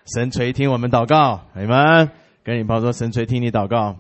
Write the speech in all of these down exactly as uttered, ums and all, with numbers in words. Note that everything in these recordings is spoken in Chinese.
神垂听我们祷告，你们跟你朋友说，神垂听你祷告。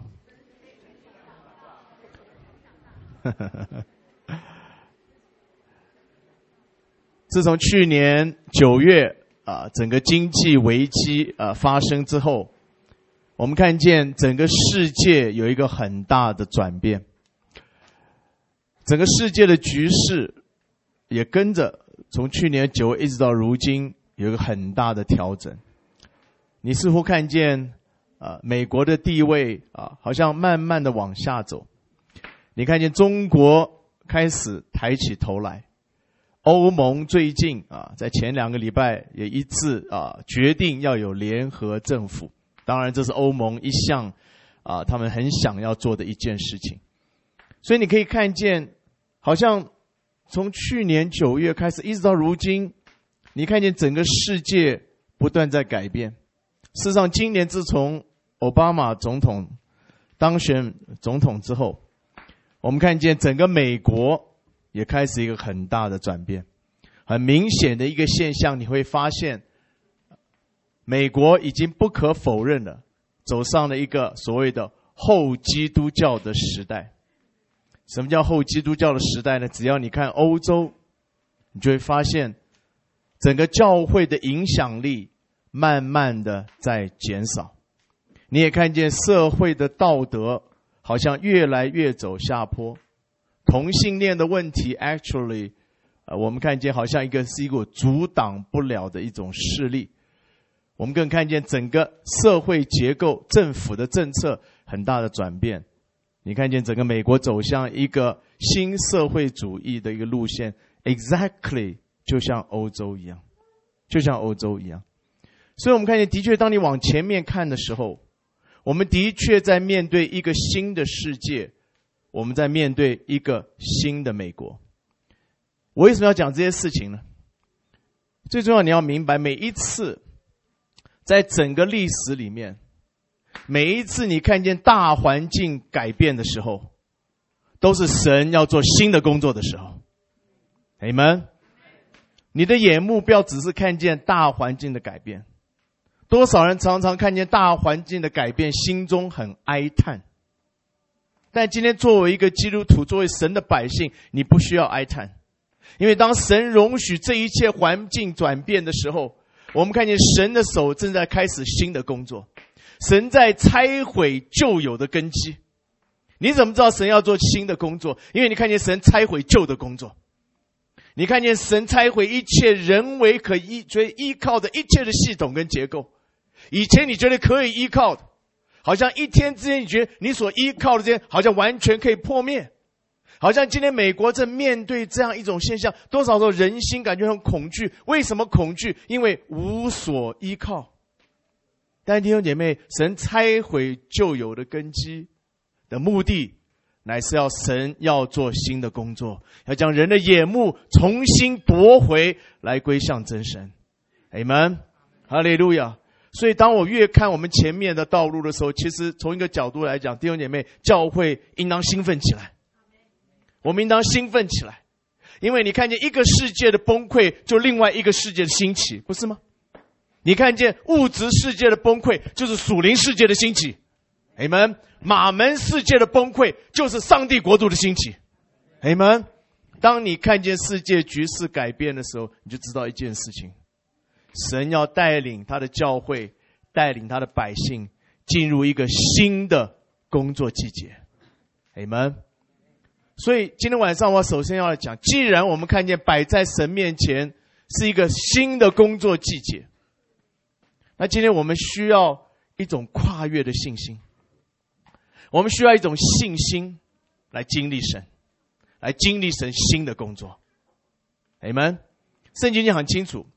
自从去年九月啊，整个经济危机啊发生之后，我们看见整个世界有一个很大的转变，整个世界的局势也跟着从去年九月一直到如今有一个很大的调整。你似乎看见啊，美国的地位啊，好像慢慢的往下走。你看见中国开始抬起头来，欧盟最近啊，在前两个礼拜也一致啊决定要有联合政府。当然，这是欧盟一向啊他们很想要做的一件事情。所以你可以看见，好像从去年九月开始，一直到如今，你看见整个世界不断在改变。事实上，今年自从奥巴马总统当选总统之后，我们看见整个美国也开始一个很大的转变。很明显的一个现象，你会发现美国已经不可否认了走上了一个所谓的后基督教的时代。什么叫后基督教的时代呢？只要你看欧洲，你就会发现整个教会的影响力慢慢的在减少。你也看见社会的道德好像越来越走下坡。同性恋的问题 actually呃，我们看见好像一个是一个阻挡不了的一种势力。我们更看见整个社会结构、政府的政策很大的转变。你看见整个美国走向一个新社会主义的一个路线 ，exactly 就像欧洲一样，就像欧洲一样。所以我们看见，的确，当你往前面看的时候，我们的确在面对一个新的世界，我们在面对一个新的美国。我为什么要讲这些事情呢？最重要，你要明白，每一次在整个历史里面，每一次你看见大环境改变的时候，都是神要做新的工作的时候。Amen。你的眼目不要只是看见大环境的改变。多少人常常看见大环境的改变，心中很哀叹。但今天作为一个基督徒，作为神的百姓，你不需要哀叹。因为当神容许这一切环境转变的时候，我们看见神的手正在开始新的工作。神在拆毁旧有的根基。你怎么知道神要做新的工作？因为你看见神拆毁旧的工作。你看见神拆毁一切人为可依追依靠的一切的系统跟结构。以前你觉得可以依靠的，好像一天之间你觉得你所依靠的这些好像完全可以破灭。好像今天美国正面对这样一种现象，多少时候人心感觉很恐惧。为什么恐惧？因为无所依靠。但弟兄姐妹，神拆毁旧有的根基的目的，乃是要神要做新的工作，要将人的眼目重新夺回来归向真神。Amen， 哈利路亚。所以当我越看我们前面的道路的时候，其实从一个角度来讲，弟兄姐妹，教会应当兴奋起来。我们应当兴奋起来，因为你看见一个世界的崩溃，就另外一个世界的兴起，不是吗？你看见物质世界的崩溃，就是属灵世界的兴起。Amen。马门世界的崩溃，就是上帝国度的兴起。Amen。当你看见世界局势改变的时候，你就知道一件事情：神要带领他的教会，带领他的百姓进入一个新的工作季节。Amen。所以今天晚上我首先要来讲，既然我们看见摆在神面前是一个新的工作季节，那今天我们需要一种跨越的信心，我们需要一种信心来经历神，来经历神新的工作。Amen。圣经讲很清楚，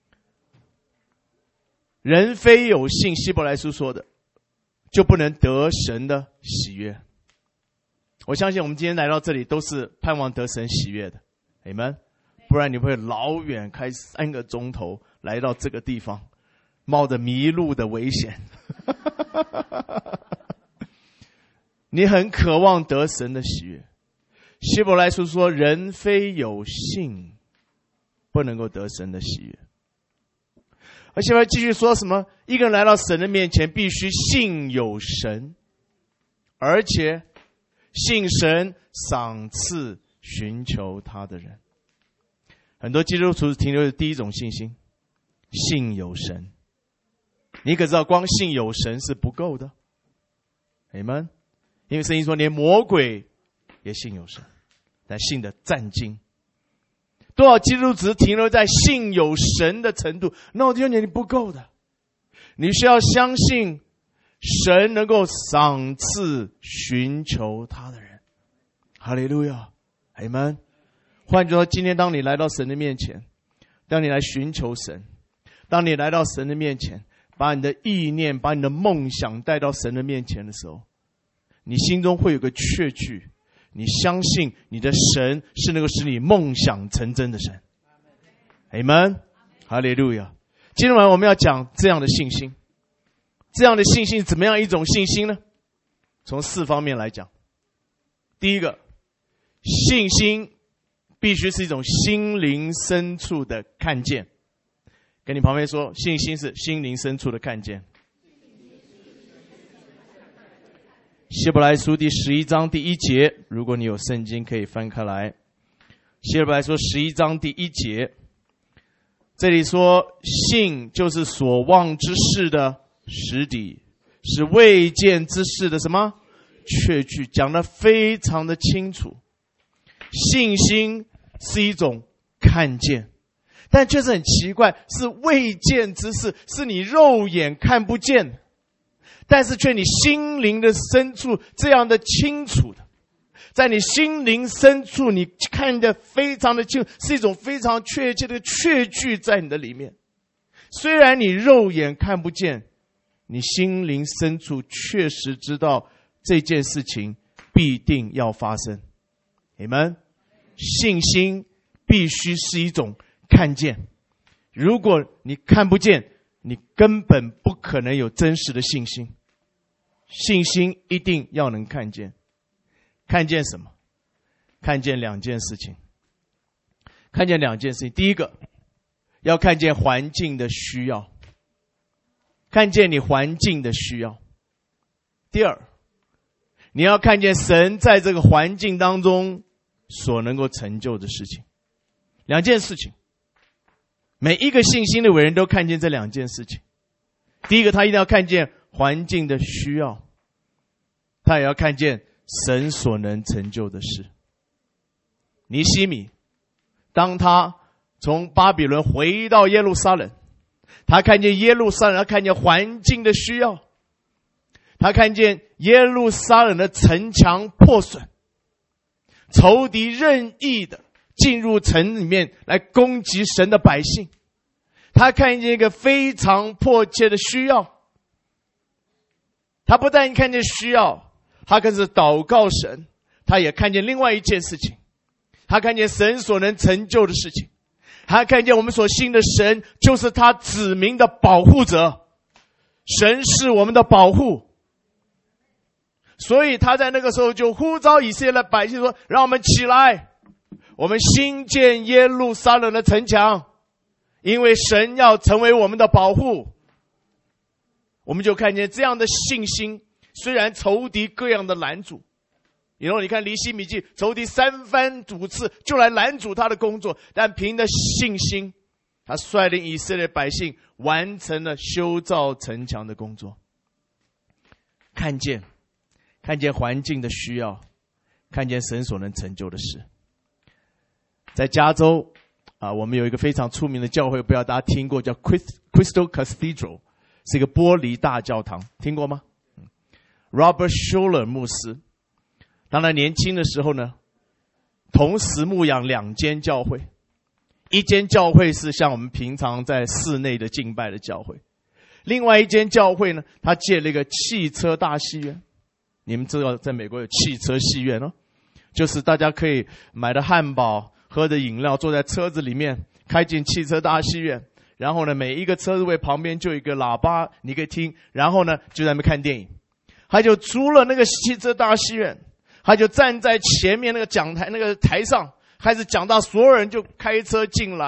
人非有信，希伯来书说的，就不能得神的喜悦。我相信我们今天来到这里都是盼望得神喜悦的。Amen。不然你会老远开三个钟头来到这个地方，冒着迷路的危险。你很渴望得神的喜悦。希伯来书说，人非有信，不能够得神的喜悦。 而且还继续说什么？一个人来到神的面前，必须信有神，而且信神赏赐寻求他的人。很多基督徒停留在第一种信心，信有神。你可知道，光信有神是不够的。Amen。因为圣经说，连魔鬼也信有神，但信的战兢。多少基督徒只停留在信有神的程度，那我就觉得你不够的。你需要相信神能够赏赐寻求他的人。哈利路亚，阿们。换句话说，今天当你来到神的面前，当你来寻求神，当你来到神的面前，把你的意念，把你的梦想带到神的面前的时候，你心中会有个确据，你相信你的神是能够使你梦想成真的神。阿们，哈利路亚。今天晚上我们要讲这样的信心。这样的信心怎么样一种信心呢？从四方面来讲。第一个，信心必须是一种心灵深处的看见。跟你旁边说，信心是心灵深处的看见。希伯来书第十一章第一节，如果你有圣经可以翻开来。希伯来书十一章第一节，这里说，信就是所望之事的实底，是未见之事的什么确据，讲得非常的清楚。信心是一种看见，但确实很奇怪，是未见之事，是你肉眼看不见的，但是却你心灵的深处这样的清楚的，在你心灵深处你看得非常的清楚，是一种非常确切的确据在你的里面。虽然你肉眼看不见，你心灵深处确实知道这件事情必定要发生。你们信心必须是一种看见，如果你看不见，你根本不可能有真实的信心。信心一定要能看见。看见什么？看见两件事情。看见两件事情。第一个，要看见环境的需要，看见你环境的需要。第二，你要看见神在这个环境当中所能够成就的事情。两件事情，每一个信心的伟人都看见这两件事情。第一个，他一定要看见环境的需要，他也要看见神所能成就的事。尼希米当他从巴比伦回到耶路撒冷，他看见耶路撒冷，他看见环境的需要，他看见耶路撒冷的城墙破损，仇敌任意的进入城里面来攻击神的百姓，他看见一个非常迫切的需要。他不但看见需要，他更是祷告神，他也看见另外一件事情，他看见神所能成就的事情，他看见我们所信的神就是他子民的保护者，神是我们的保护。所以他在那个时候就呼召以色列的百姓说，让我们起来，我们兴建耶路撒冷的城墙，因为神要成为我们的保护。我们就看见这样的信心，虽然仇敌各样的拦阻，然后你看尼希米记，仇敌三番五次就来拦阻他的工作，但凭着信心，他率领以色列百姓完成了修造城墙的工作。看见看见环境的需要，看见神所能成就的事。在加州啊，我们有一个非常出名的教会，不知道大家听过，叫 Crystal Cathedral， 是一个玻璃大教堂，听过吗？ Robert Schuller 牧师，当他年轻的时候呢，同时牧养两间教会，一间教会是像我们平常在室内的敬拜的教会，另外一间教会呢，他建了一个汽车大戏院。你们知道在美国有汽车戏院哦，就是大家可以买的汉堡，喝的饮料，坐在车子里面开进汽车大戏院，然后呢每一个车位旁边就有一个喇叭你可以听，然后呢就在那边看电影。他就租了那个汽车大戏院，他就站在前面那个讲台那个台上，开始讲到所有人就开车进来，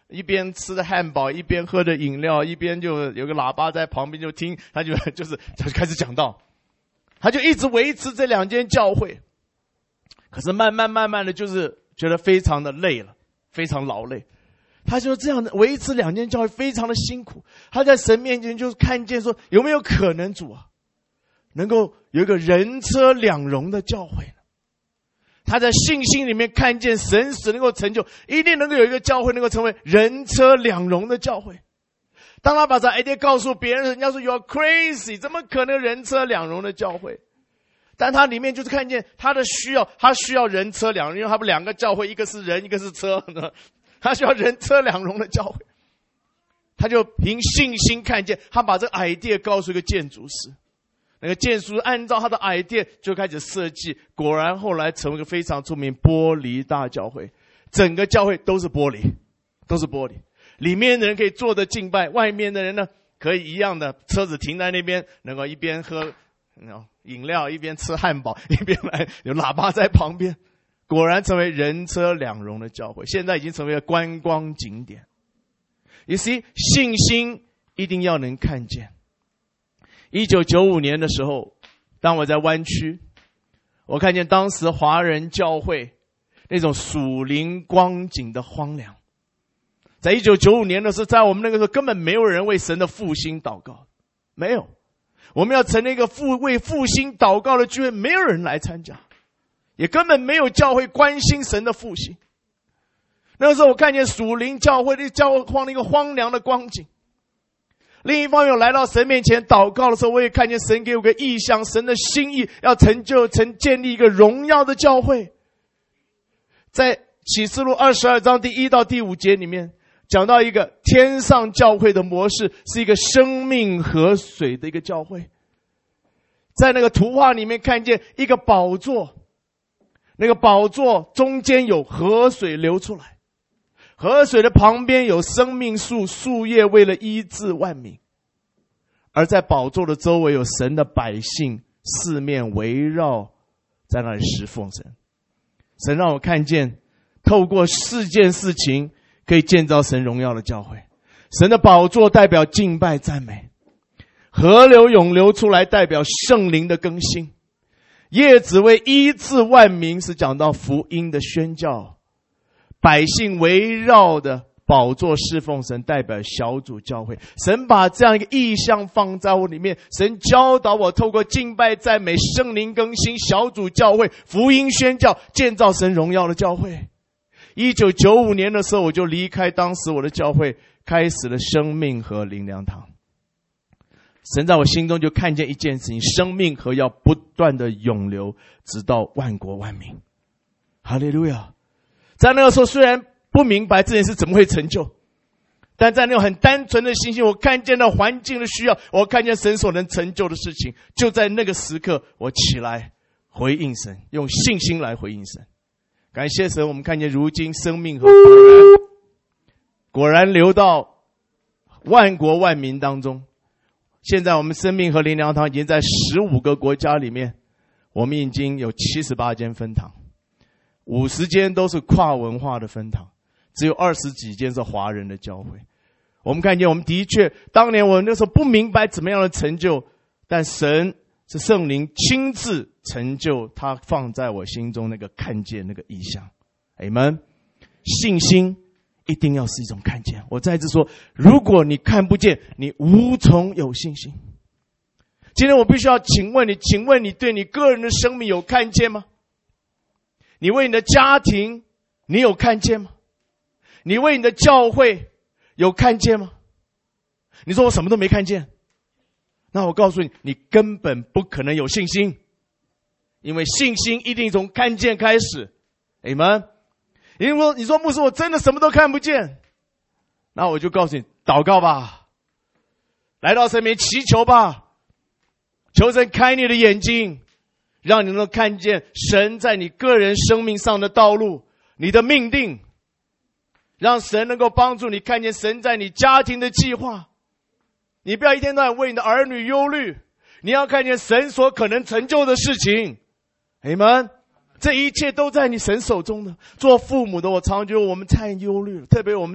一边吃着汉堡，一边喝着饮料，一边就有个喇叭在旁边就听，他就就是他就开始讲道，他就一直维持这两间教会。可是慢慢慢慢的就是觉得非常的累了，非常劳累。他就这样的维持两间教会非常的辛苦。他在神面前就看见说，有没有可能主啊，能够有一个人车两容的教会呢？他在信心里面看见神使能够成就，一定能够有一个教会能够成为人车两容的教会。当他把这 idea 告诉别人，人家说 You are crazy， 怎么可能人车两容的教会？但他里面就是看见他的需要，他需要人车两容，因为他们两个教会，一个是人，一个是车，他需要人车两容的教会。他就凭信心看见，他把这个 idea 告诉一个建筑师，那个建筑师按照他的 idea 就开始设计，果然后来成为一个非常著名玻璃大教会。整个教会都是玻璃，都是玻璃，里面的人可以坐着敬拜，外面的人呢可以一样的车子停在那边，能够一边喝饮料一边吃汉堡，一边来有喇叭在旁边，果然成为人车两容的教会。现在已经成为了观光景点。You see， 信心一定要能看见。一九九五年的时候，当我在湾区，我看见当时华人教会那种属灵光景的荒凉。在一九九五年的时候，在我们那个时候根本没有人为神的复兴祷告，没有。我们要成立一个复为复兴祷告的聚会，没有人来参加，也根本没有教会关心神的复兴。那个时候我看见属灵教会的教会荒一个荒凉的光景。另一方面，我来到神面前祷告的时候，我也看见神给我个意向，神的心意要成就成建立一个荣耀的教会。在启示录二十二章第一到第五节里面讲到一个天上教会的模式，是一个生命河水的一个教会。在那个图画里面看见一个宝座，那个宝座中间有河水流出来，河水的旁边有生命树，树叶为了医治万民。而在宝座的周围有神的百姓四面围绕在那里侍奉神。神让我看见透过四件事情可以建造神荣耀的教会。神的宝座代表敬拜赞美，河流涌流出来代表圣灵的更新，叶子为医治万民是讲到福音的宣教，百姓围绕的宝座侍奉神代表小组教会。神把这样一个意象放在我里面，神教导我透过敬拜赞美、圣灵更新、小组教会、福音宣教，建造神荣耀的教会。一九九五年的时候，我就离开当时我的教会，开始了生命河灵粮堂。神在我心中就看见一件事情，生命河要不断的涌流，直到万国万民。哈利路亚！在那个时候虽然不明白这件事怎么会成就，但在那种很单纯的信心，我看见了环境的需要，我看见神所能成就的事情，就在那个时刻我起来回应神，用信心来回应神。感谢神，我们看见如今生命河果然果然流到万国万民当中。现在我们生命河灵粮堂已经在十五个国家里面，我们已经有七十八间分堂，五十间都是跨文化的分堂，只有二十几间是华人的教会。我们看见我们的确当年我那时候不明白怎么样的成就，但神是圣灵亲自成就他放在我心中那个看见那个意象。Amen。信心一定要是一种看见。我再一次说，如果你看不见，你无从有信心。今天我必须要请问你，请问你对你个人的生命有看见吗？你为你的家庭，你有看见吗？你为你的教会有看见吗？你说我什么都没看见，那我告诉你，你根本不可能有信心，因为信心一定从看见开始。Amen。你说，你说牧师，我真的什么都看不见，那我就告诉你，祷告吧，来到神面前祈求吧，求神开你的眼睛，让你能够看见神在你个人生命上的道路，你的命定，让神能够帮助你看见神在你家庭的计划。你不要一天到晚为你的儿女忧虑，你要看见神所可能成就的事情。Amen。这一切都在你神手中的。做父母的，我常常觉得我们太忧虑了，特别我们在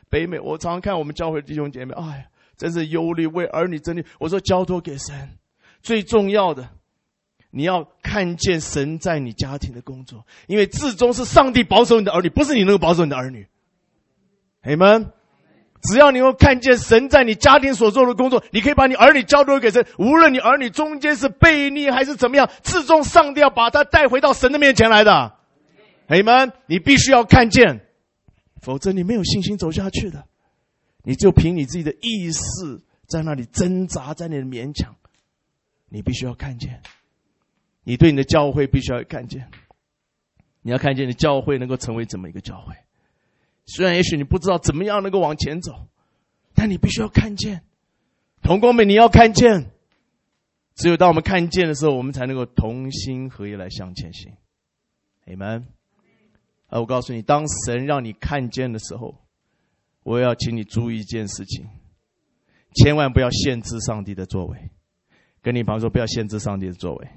北美，我常常看我们教会弟兄姐妹，哎呀，真是忧虑，为儿女真的。我说交托给神，最重要的，你要看见神在你家庭的工作，因为至终是上帝保守你的儿女，不是你能够保守你的儿女。Amen。只要你能够看见神在你家庭所做的工作，你可以把你儿女交托给神，无论你儿女中间是悖逆还是怎么样，至终上帝要把他带回到神的面前来的。Amen。你必须要看见，否则你没有信心走下去的。你就凭你自己的意识在那里挣扎，在那里勉强。你必须要看见，你对你的教会必须要看见，你要看见你的教会能够成为怎么一个教会。虽然也许你不知道怎么样能够往前走，但你必须要看见。同工们，你要看见，只有当我们看见的时候，我们才能够同心合意来向前行。Amen。而我告诉你，当神让你看见的时候，我要请你注意一件事情，千万不要限制上帝的作为。跟你朋友说，不要限制上帝的作为。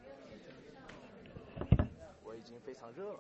我已经非常热了。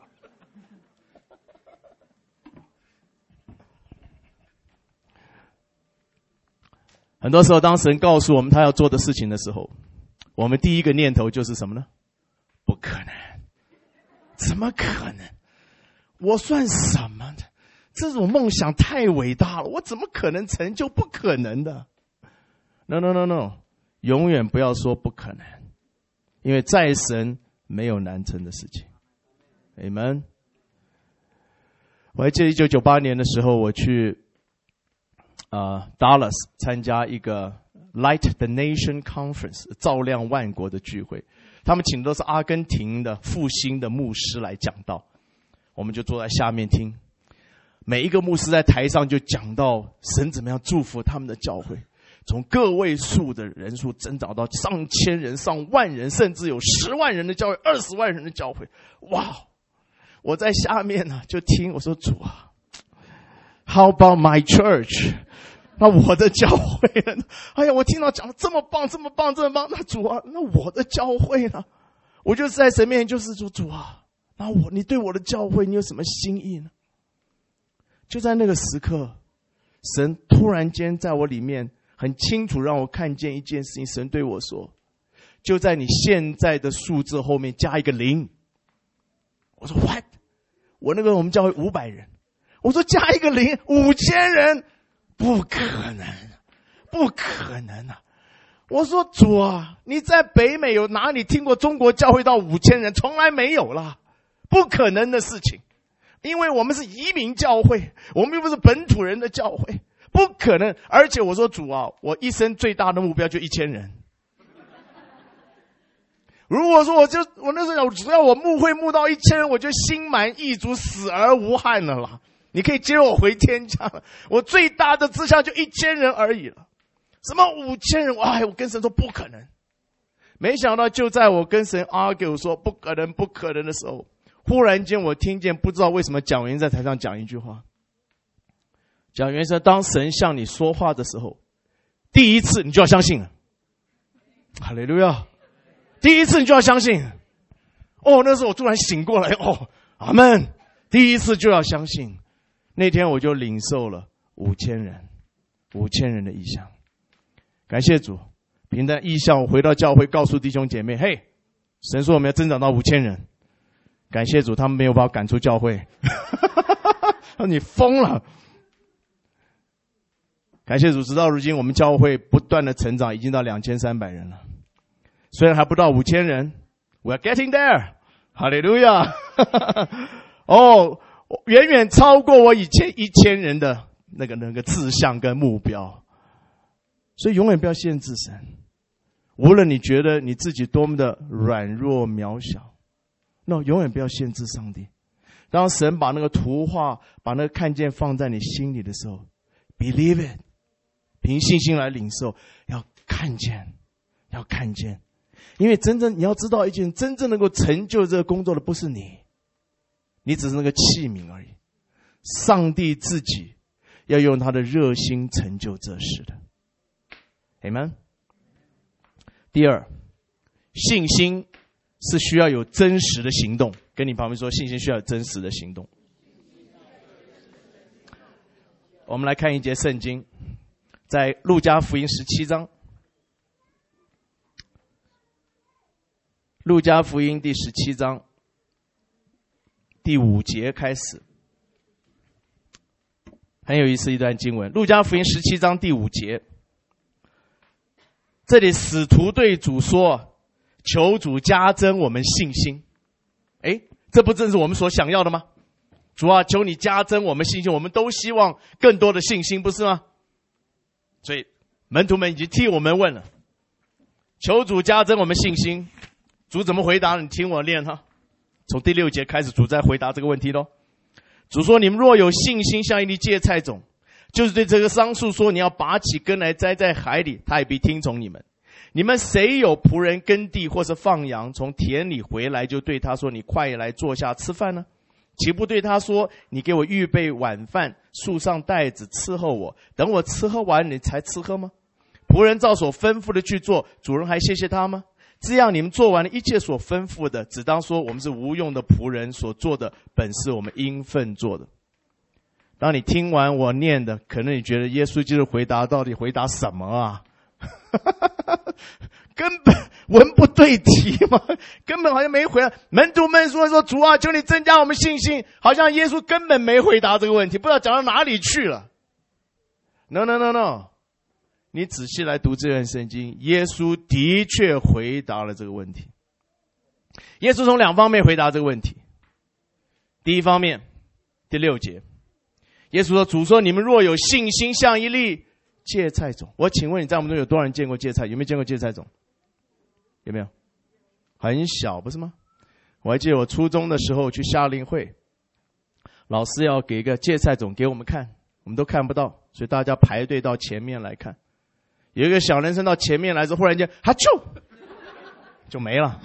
很多时候，当神告诉我们他要做的事情的时候，我们第一个念头就是什么呢？不可能，怎么可能？我算什么呢？这种梦想太伟大了，我怎么可能成就？不可能的。No no no no， 永远不要说不可能，因为在神没有难成的事情。Amen。我还记得一九九八年的时候，我去呃 Dallas 参加一个 Light the Nation Conference 照亮万国的聚会，他们请的都是阿根廷的复兴的牧师来讲道，我们就坐在下面听。每一个牧师在台上就讲到神怎么样祝福他们的教会，从个位数的人数增长到上千人、上万人，甚至有十万人的教会、二十万人的教会。哇！我在下面呢、啊、就听，我说主啊 ，How about my church？ 那我的教会呢？哎呀，我听到讲的这么棒、这么棒、这么棒，那主啊，那我的教会呢？我就在神面前就是说主啊，那我你对我的教会你有什么心意呢？就在那个时刻，神突然间在我里面很清楚让我看见一件事情。神对我说，就在你现在的数字后面加一个零。我说 what？ 我那个我们教会五百人，我说加一个零，五千人，不可能，不可能啊！我说主啊，你在北美有哪里听过中国教会到五千人？从来没有啦，不可能的事情。因为我们是移民教会，我们又不是本土人的教会，不可能。而且我说主啊，我一生最大的目标就一千人。如果说我就我那时候只要我牧会牧到一千人，我就心满意足，死而无憾了啦。你可以接我回天家了。我最大的志向就一千人而已了。什么五千人？哎，我跟神说不可能。没想到就在我跟神 argue 说不可能不可能的时候，忽然间我听见不知道为什么蒋元在台上讲一句话。蒋元说，当神向你说话的时候，第一次你就要相信了。哈利路亚！第一次你就要相信。哦，那时候我突然醒过来，哦，阿们！第一次就要相信。那天我就领受了五千人，五千人的意向。感谢主，凭着意向我回到教会，告诉弟兄姐妹，嘿，神说我们要增长到五千人。感谢主，他们没有把我赶出教会。你疯了！感谢主，直到如今我们教会不断的成长，已经到两千三百人了。虽然还不到五千人 ，We are getting there， 哈利路亚！哦，远远超过我以前一千人的那个那个志向跟目标。所以永远不要限制神，无论你觉得你自己多么的软弱渺小，那永远不要限制上帝。当神把那个图画、把那个看见放在你心里的时候 ，believe it， 凭信心来领受，要看见，要看见。因为真正你要知道一件，真正能够成就这个工作的不是你，你只是那个器皿而已。上帝自己要用他的热心成就这事的。Amen。第二，信心是需要有真实的行动。跟你旁边说，信心需要有真实的行动。 我们来看一节圣经，在路加福音十七章。路加福音第十七章第五节开始，很有意思一段经文。路加福音十七章第五节，这里使徒对主说：求主加增我们信心。诶，这不正是我们所想要的吗？主啊，求你加增我们信心，我们都希望更多的信心，不是吗？所以门徒们已经替我们问了，求主加增我们信心。主怎么回答？你听我念哈。从第六节开始，主在回答这个问题咯。主说：你们若有信心像一粒芥菜种，就是对这个桑树说，你要拔起根来栽在海里，他也必听从你们。你们谁有仆人耕地或是放羊，从田里回来就对他说：你快来坐下吃饭呢？岂不对他说：你给我预备晚饭，束上带子伺候我，等我吃喝完你才吃喝吗？仆人照所吩咐的去做，主人还谢谢他吗？这样你们做完了一切所吩咐的，只当说我们是无用的仆人，所做的本是我们应分做的。当你听完我念的，可能你觉得耶稣基督回答到底回答什么啊？根本文不对题嘛，根本好像没回答。门徒们说说主啊，求你增加我们信心，好像耶稣根本没回答这个问题，不知道讲到哪里去了。No no no no， 你仔细来读这段圣经，耶稣的确回答了这个问题。耶稣从两方面回答这个问题。第一方面，第六节，耶稣说：主说你们若有信心像一粒芥菜种。我请问你在我们中有多少人见过芥菜？有没有见过芥菜种？有没有？很小不是吗？我还记得我初中的时候去夏令会，老师要给一个芥菜种给我们看，我们都看不到，所以大家排队到前面来看。有一个小男生到前面来之后，忽然间哈啾就没了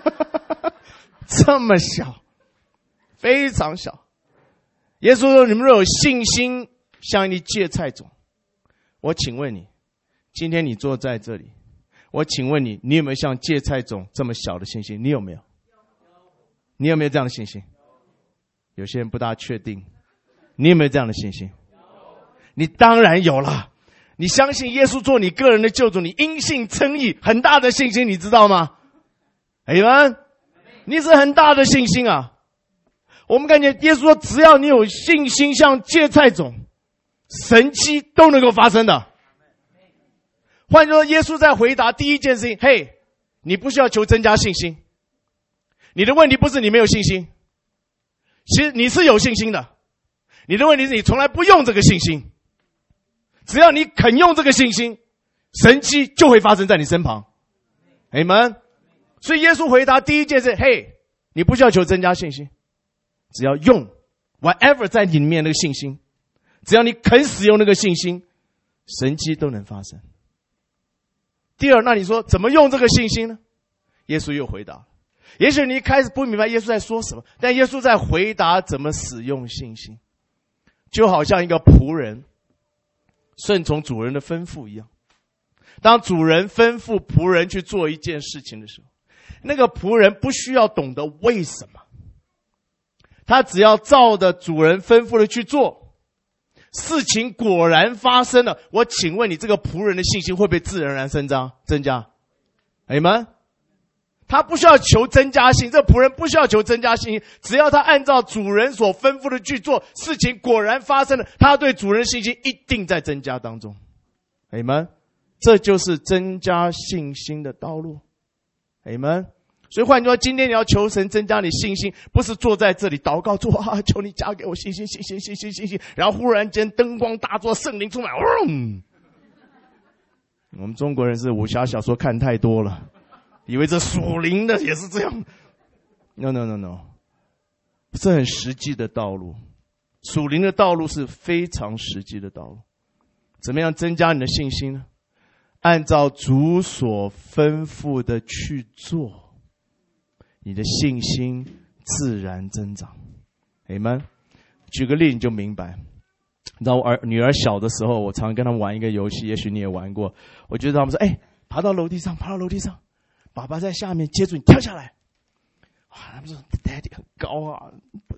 这么小，非常小。耶稣说：你们若有信心像一粒芥菜种。我请问你，今天你坐在这里，我请问你，你有没有像芥菜种这么小的信心？你有没有？你有没有这样的信心？有些人不大确定，你有没有这样的信心？你当然有了。你相信耶稣做你个人的救主，你因信称义，很大的信心，你知道吗？阿们，你是很大的信心啊。我们看见耶稣说，只要你有信心像芥菜种，神迹都能够发生的。换句话说，耶稣在回答第一件事情，嘿，你不需要求增加信心。你的问题不是你没有信心，其实你是有信心的，你的问题是你从来不用这个信心。只要你肯用这个信心，神迹就会发生在你身旁。阿们。所以耶稣回答第一件事，嘿，你不需要求增加信心，只要用 whatever 在你里面那个信心，只要你肯使用那个信心，神迹都能发生。第二，那你说怎么用这个信心呢？耶稣又回答，也许你一开始不明白耶稣在说什么，但耶稣在回答怎么使用信心，就好像一个仆人顺从主人的吩咐一样。当主人吩咐仆人去做一件事情的时候，那个仆人不需要懂得为什么，他只要照着主人吩咐的去做，事情果然发生了。我请问你，这个仆人的信心会不会自然而然增加？增加？阿们。他不需要求增加信心，这个仆人不需要求增加信心，只要他按照主人所吩咐的去做，事情果然发生了，他对主人的信心一定在增加当中。阿们。这就是增加信心的道路。阿们。所以换句话说，今天你要求神增加你信心，不是坐在这里祷告说啊，求你加给我信心信心信心信心，然后忽然间灯光大作，圣灵充满。嗯、我们中国人是武侠小说看太多了，以为这属灵的也是这样。 No no no no， 这很实际的道路，属灵的道路是非常实际的道路。怎么样增加你的信心呢？按照主所吩咐的去做，你的信心自然增长。阿们。举个例你就明白。你知道我儿女儿小的时候，我常跟他们玩一个游戏，也许你也玩过。我觉得他们说，哎，爬到楼梯上，爬到楼梯上，爸爸在下面接住你跳下来。哇，他们说 Daddy 很高啊，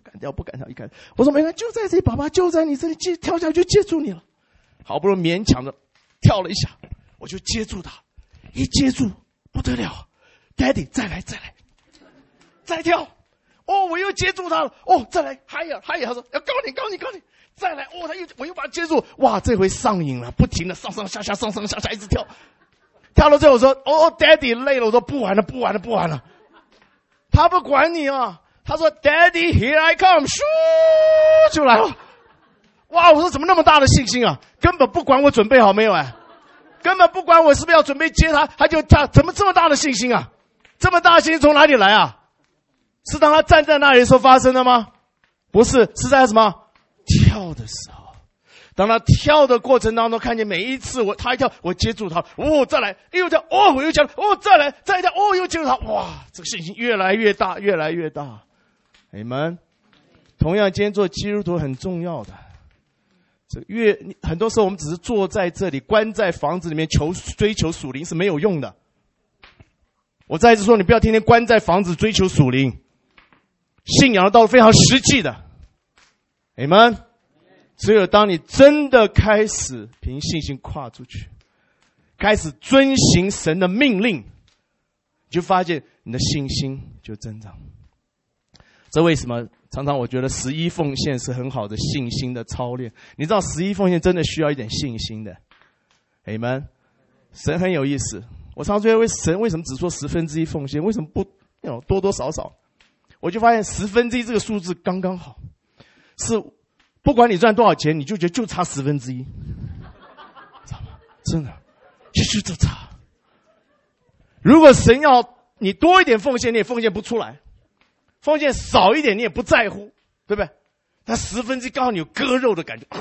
敢跳，不敢跳，一看，我说没关系，就在这里，爸爸就在你这里，接跳下去就接住你了。好不容易勉强的跳了一下，我就接住他，一接住不得了 ，Daddy 再来再来，再跳，哦，我又接住他了，哦，再来 higher higher， 他说要高点高点高点，再来，哦，他又我又把他接住，哇，这回上瘾了，不停的上上下下上上下下一直跳，跳到最后我说，哦 ，Daddy 累了，我说不玩了不玩了不玩了，他不管你啊，他说 Daddy here I come， 咻就来了。哇！我说怎么那么大的信心啊？根本不管我准备好没有哎，根本不管我是不是要准备接他，他就他怎么这么大的信心啊？这么大的信心从哪里来啊？是当他站在那里的时候发生的吗？不是，是在什么跳的时候。当他跳的过程当中，看见每一次我他一跳，我接住他，哦，再来，又跳，哦，我又跳，哦，再来，再跳，哦，又接住他，哇，这个信心越来越大，越来越大。你们同样，今天做基督徒很重要的。这越很多时候我们只是坐在这里，关在房子里面求追求属灵是没有用的。我再一次说，你不要天天关在房子追求属灵，信仰的道路非常实际的。阿们。只有当你真的开始凭信心跨出去，开始遵行神的命令，你就发现你的信心就增长。这为什么？常常我觉得十一奉献是很好的信心的操练。你知道十一奉献真的需要一点信心的。阿们。神很有意思。我常常觉得神为什么只说十分之一奉献？为什么不多多少少？我就发现十分之一这个数字刚刚好。是不管你赚多少钱，你就觉得就差十分之一。知道吗？真的。就就就差。如果神要你多一点奉献，你也奉献不出来。奉献少一点你也不在乎，对不对？他十分之一刚好你有割肉的感觉，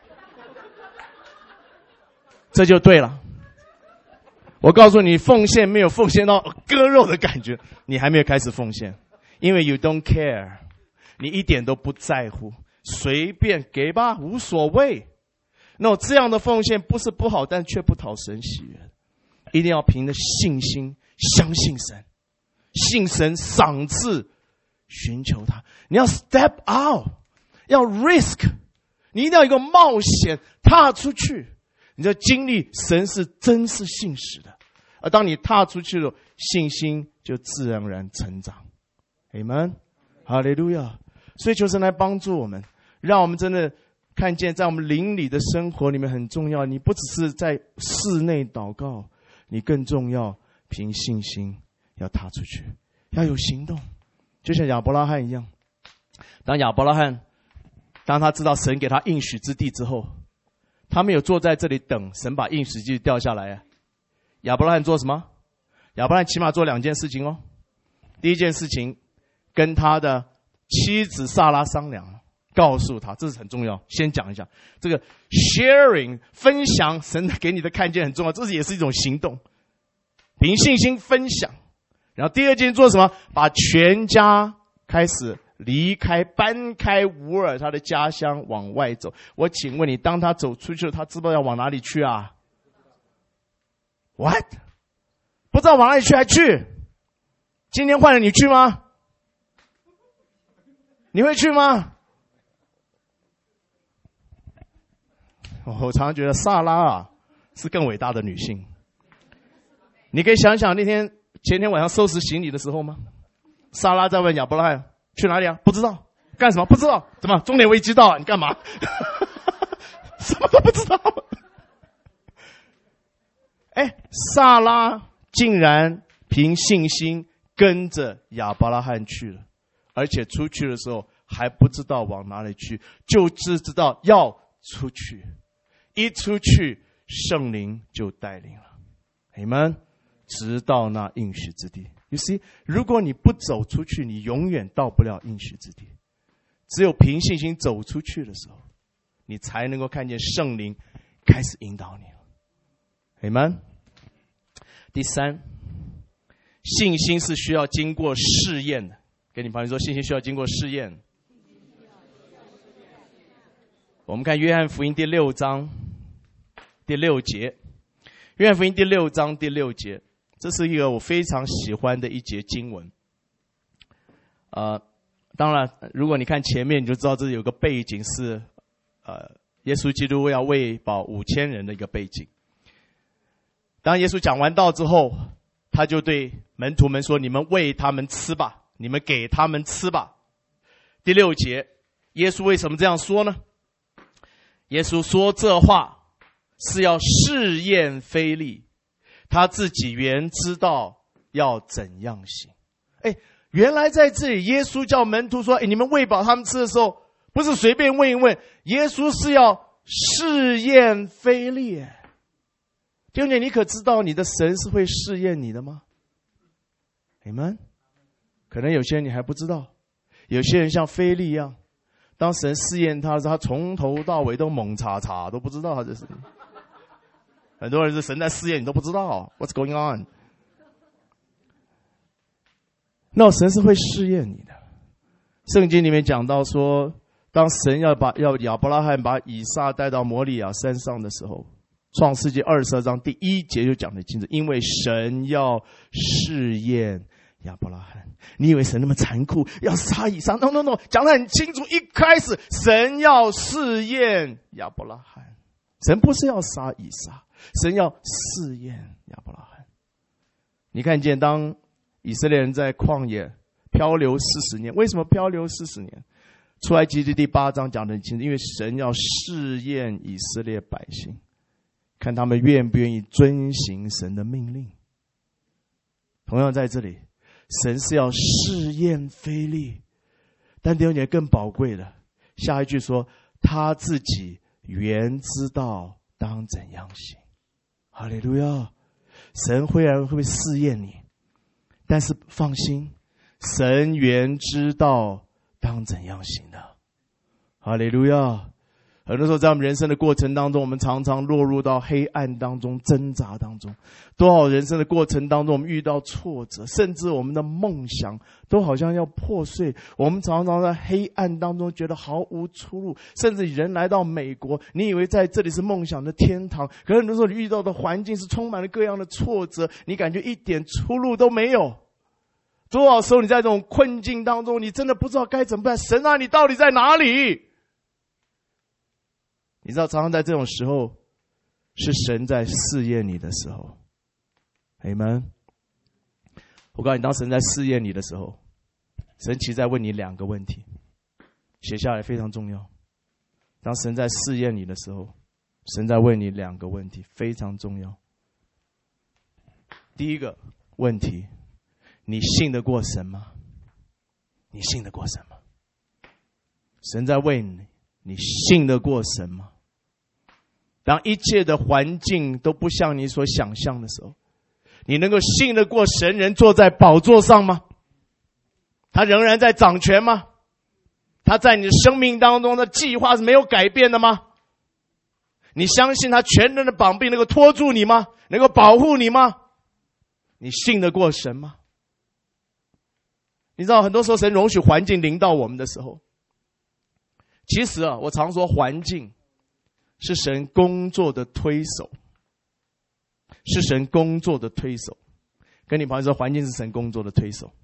这就对了。我告诉你，奉献没有奉献到割肉的感觉，你还没有开始奉献，因为 you don't care， 你一点都不在乎，随便给吧，无所谓。那这样的奉献不是不好，但却不讨神喜悦。一定要凭着信心相信神，信神赏赐。寻求他，你要 step out， 要 risk， 你一定要有一个冒险，踏出去，你就经历神是真是信实的。而当你踏出去了，信心就自然而然成长。Amen， 哈利路亚。所以求神来帮助我们，让我们真的看见在我们灵里的生活里面很重要。你不只是在室内祷告，你更重要凭信心要踏出去，要有行动。就像亚伯拉罕一样，当亚伯拉罕当他知道神给他应许之地之后，他没有坐在这里等神把应许之地掉下来啊。亚伯拉罕做什么？亚伯拉罕起码做两件事情哦。第一件事情，跟他的妻子撒拉商量，告诉他，这是很重要。先讲一下这个 sharing 分享神给你的看见很重要，这是也是一种行动，凭信心分享。然后第二件做什么？把全家开始离开，搬开乌尔他的家乡往外走。我请问你，当他走出去了，他知道要往哪里去啊 ？What？ 不知道往哪里去还去？今天换了你去吗？你会去吗？我常常觉得萨拉啊是更伟大的女性。你可以想想那天前天晚上收拾行李的时候吗？莎拉在问亚伯拉罕去哪里啊？不知道。干什么？不知道。怎么中年危机到啊？你干嘛？什么都不知道。哎，萨拉竟然凭信心跟着亚伯拉罕去了，而且出去的时候还不知道往哪里去，就只知道要出去。一出去，圣灵就带领了。你们直到那应许之地。You see， 如果你不走出去，你永远到不了应许之地。只有凭信心走出去的时候，你才能够看见圣灵开始引导你了。Amen。第三，信心是需要经过试验的。跟你旁边说，信心需要经过试验。我们看约翰福音第六章第六节。约翰福音第六章第六节，这是一个我非常喜欢的一节经文。呃， 当然，如果你看前面，你就知道这有个背景是，呃，耶稣基督要喂饱五千人的一个背景。当耶稣讲完道之后，他就对门徒们说：“你们喂他们吃吧，你们给他们吃吧。”第六节，耶稣为什么这样说呢？耶稣说这话是要试验腓利，他自己原知道要怎样行。哎，原来在这里，耶稣叫门徒说：“哎，你们喂饱他们吃的时候，不是随便问一问，耶稣是要试验腓利。”弟兄姐，你可知道你的神是会试验你的吗？你们可能有些人你还不知道，有些人像腓利一样，当神试验他的时候，他从头到尾都懵叉叉，都不知道他这是。很多人是神在试验你都不知道 ，What's going on？ 那神是会试验你的。圣经里面讲到说，当神要把要亚伯拉罕把以撒带到摩利亚山上的时候，创世纪二十二章第一节就讲得清楚，因为神要试验亚伯拉罕。你以为神那么残酷，要杀以撒 ？No No No， 讲得很清楚，一开始神要试验亚伯拉罕，神不是要杀以撒，神要试验亚伯拉罕。你看见当以色列人在旷野漂流四十年，为什么漂流四十年？出埃及记第八章讲得很清楚，因为神要试验以色列百姓，看他们愿不愿意遵行神的命令。同样在这里，神是要试验腓利，但弟兄姐妹更宝贵的，下一句说他自己原知道当怎样行。哈利路亚！神虽然会试验你，但是放心，神原知道当怎样行的。哈利路亚！很多时候在我们人生的过程当中，我们常常落入到黑暗当中，挣扎当中。多少人生的过程当中，我们遇到挫折，甚至我们的梦想都好像要破碎。我们常常在黑暗当中觉得毫无出路，甚至人来到美国，你以为在这里是梦想的天堂，可是很多时候你遇到的环境是充满了各样的挫折，你感觉一点出路都没有。多少时候你在这种困境当中，你真的不知道该怎么办。神啊，你到底在哪里？你知道，常常在这种时候，是神在试验你的时候。Amen。我告诉你，当神在试验你的时候，神其实在问你两个问题，写下来非常重要。当神在试验你的时候，神在问你两个问题，非常重要。第一个问题，你信得过神吗？你信得过神吗？神在问你，你信得过神吗？当一切的环境都不像你所想象的时候，你能够信得过神人坐在宝座上吗？他仍然在掌权吗？他在你的生命当中的计划是没有改变的吗？你相信他全能的膀臂能够托住你吗？能够保护你吗？你信得过神吗？你知道，很多时候神容许环境临到我们的时候，其实啊，我常说环境是神工作的推手，是神工作的推手。跟你朋友说，环境是神工作的推手。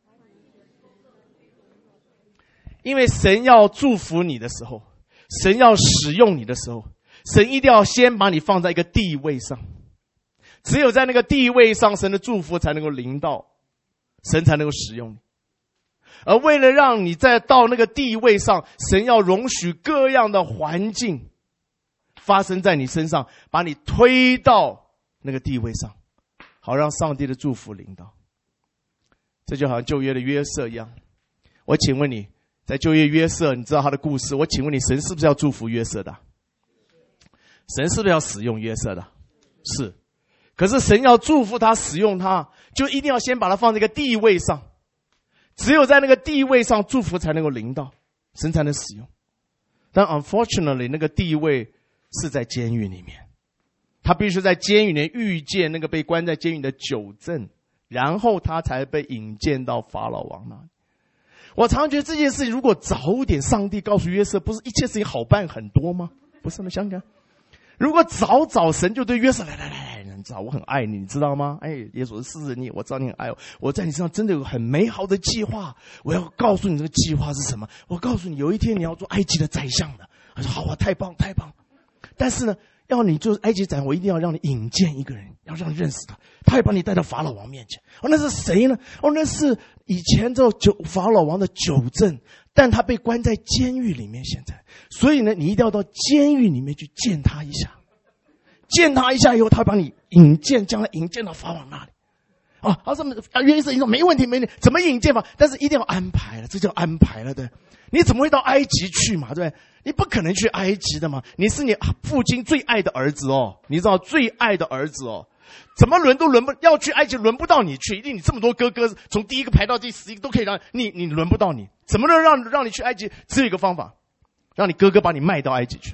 因为神要祝福你的时候，神要使用你的时候，神一定要先把你放在一个地位上，只有在那个地位上，神的祝福才能够临到，神才能够使用你。而为了让你再到那个地位上，神要容许各样的环境发生在你身上，把你推到那个地位上，好让上帝的祝福临到。这就好像旧约的约瑟一样。我请问你，在旧约约瑟，你知道他的故事，我请问你，神是不是要祝福约瑟的？神是不是要使用约瑟的？是。可是神要祝福他，使用他，就一定要先把他放在一个地位上，只有在那个地位上，祝福才能够临到，神才能使用。但 unfortunately 那个地位是在监狱里面，他必须在监狱里面遇见那个被关在监狱的九正，然后他才被引荐到法老王那里。我常常觉得这件事情如果早点上帝告诉约瑟，不是一切事情好办很多吗？不是吗？想想，如果早早神就对约瑟来来来来， 知道我很爱你，你知道吗？哎，耶稣是你，我知道你很爱我，我在你身上真的有很美好的计划，我要告诉你这个计划是什么。我告诉你，有一天你要做埃及的宰相的。他说好啊，太棒太棒。但是呢，要你做埃及宰相，我一定要让你引荐一个人，要让你认识他。他会把你带到法老王面前。哦，那是谁呢？哦，那是以前这九法老王的九正，但他被关在监狱里面。现在，所以呢，你一定要到监狱里面去见他一下。见他一下以后，他会把你引荐，将来引荐到法老那里。啊，他说啊，约瑟，你说没问题，没问题，怎么引荐法？但是一定要安排了，这叫安排了，对。你怎么会到埃及去嘛？对不对？你不可能去埃及的嘛。你是你父亲最爱的儿子哦，你知道最爱的儿子哦，怎么轮都轮不要去埃及，轮不到你去。一定你这么多哥哥，从第一个排到第十一个都可以让你，你轮不到你，怎么能让让你去埃及？只有一个方法，让你哥哥把你卖到埃及去。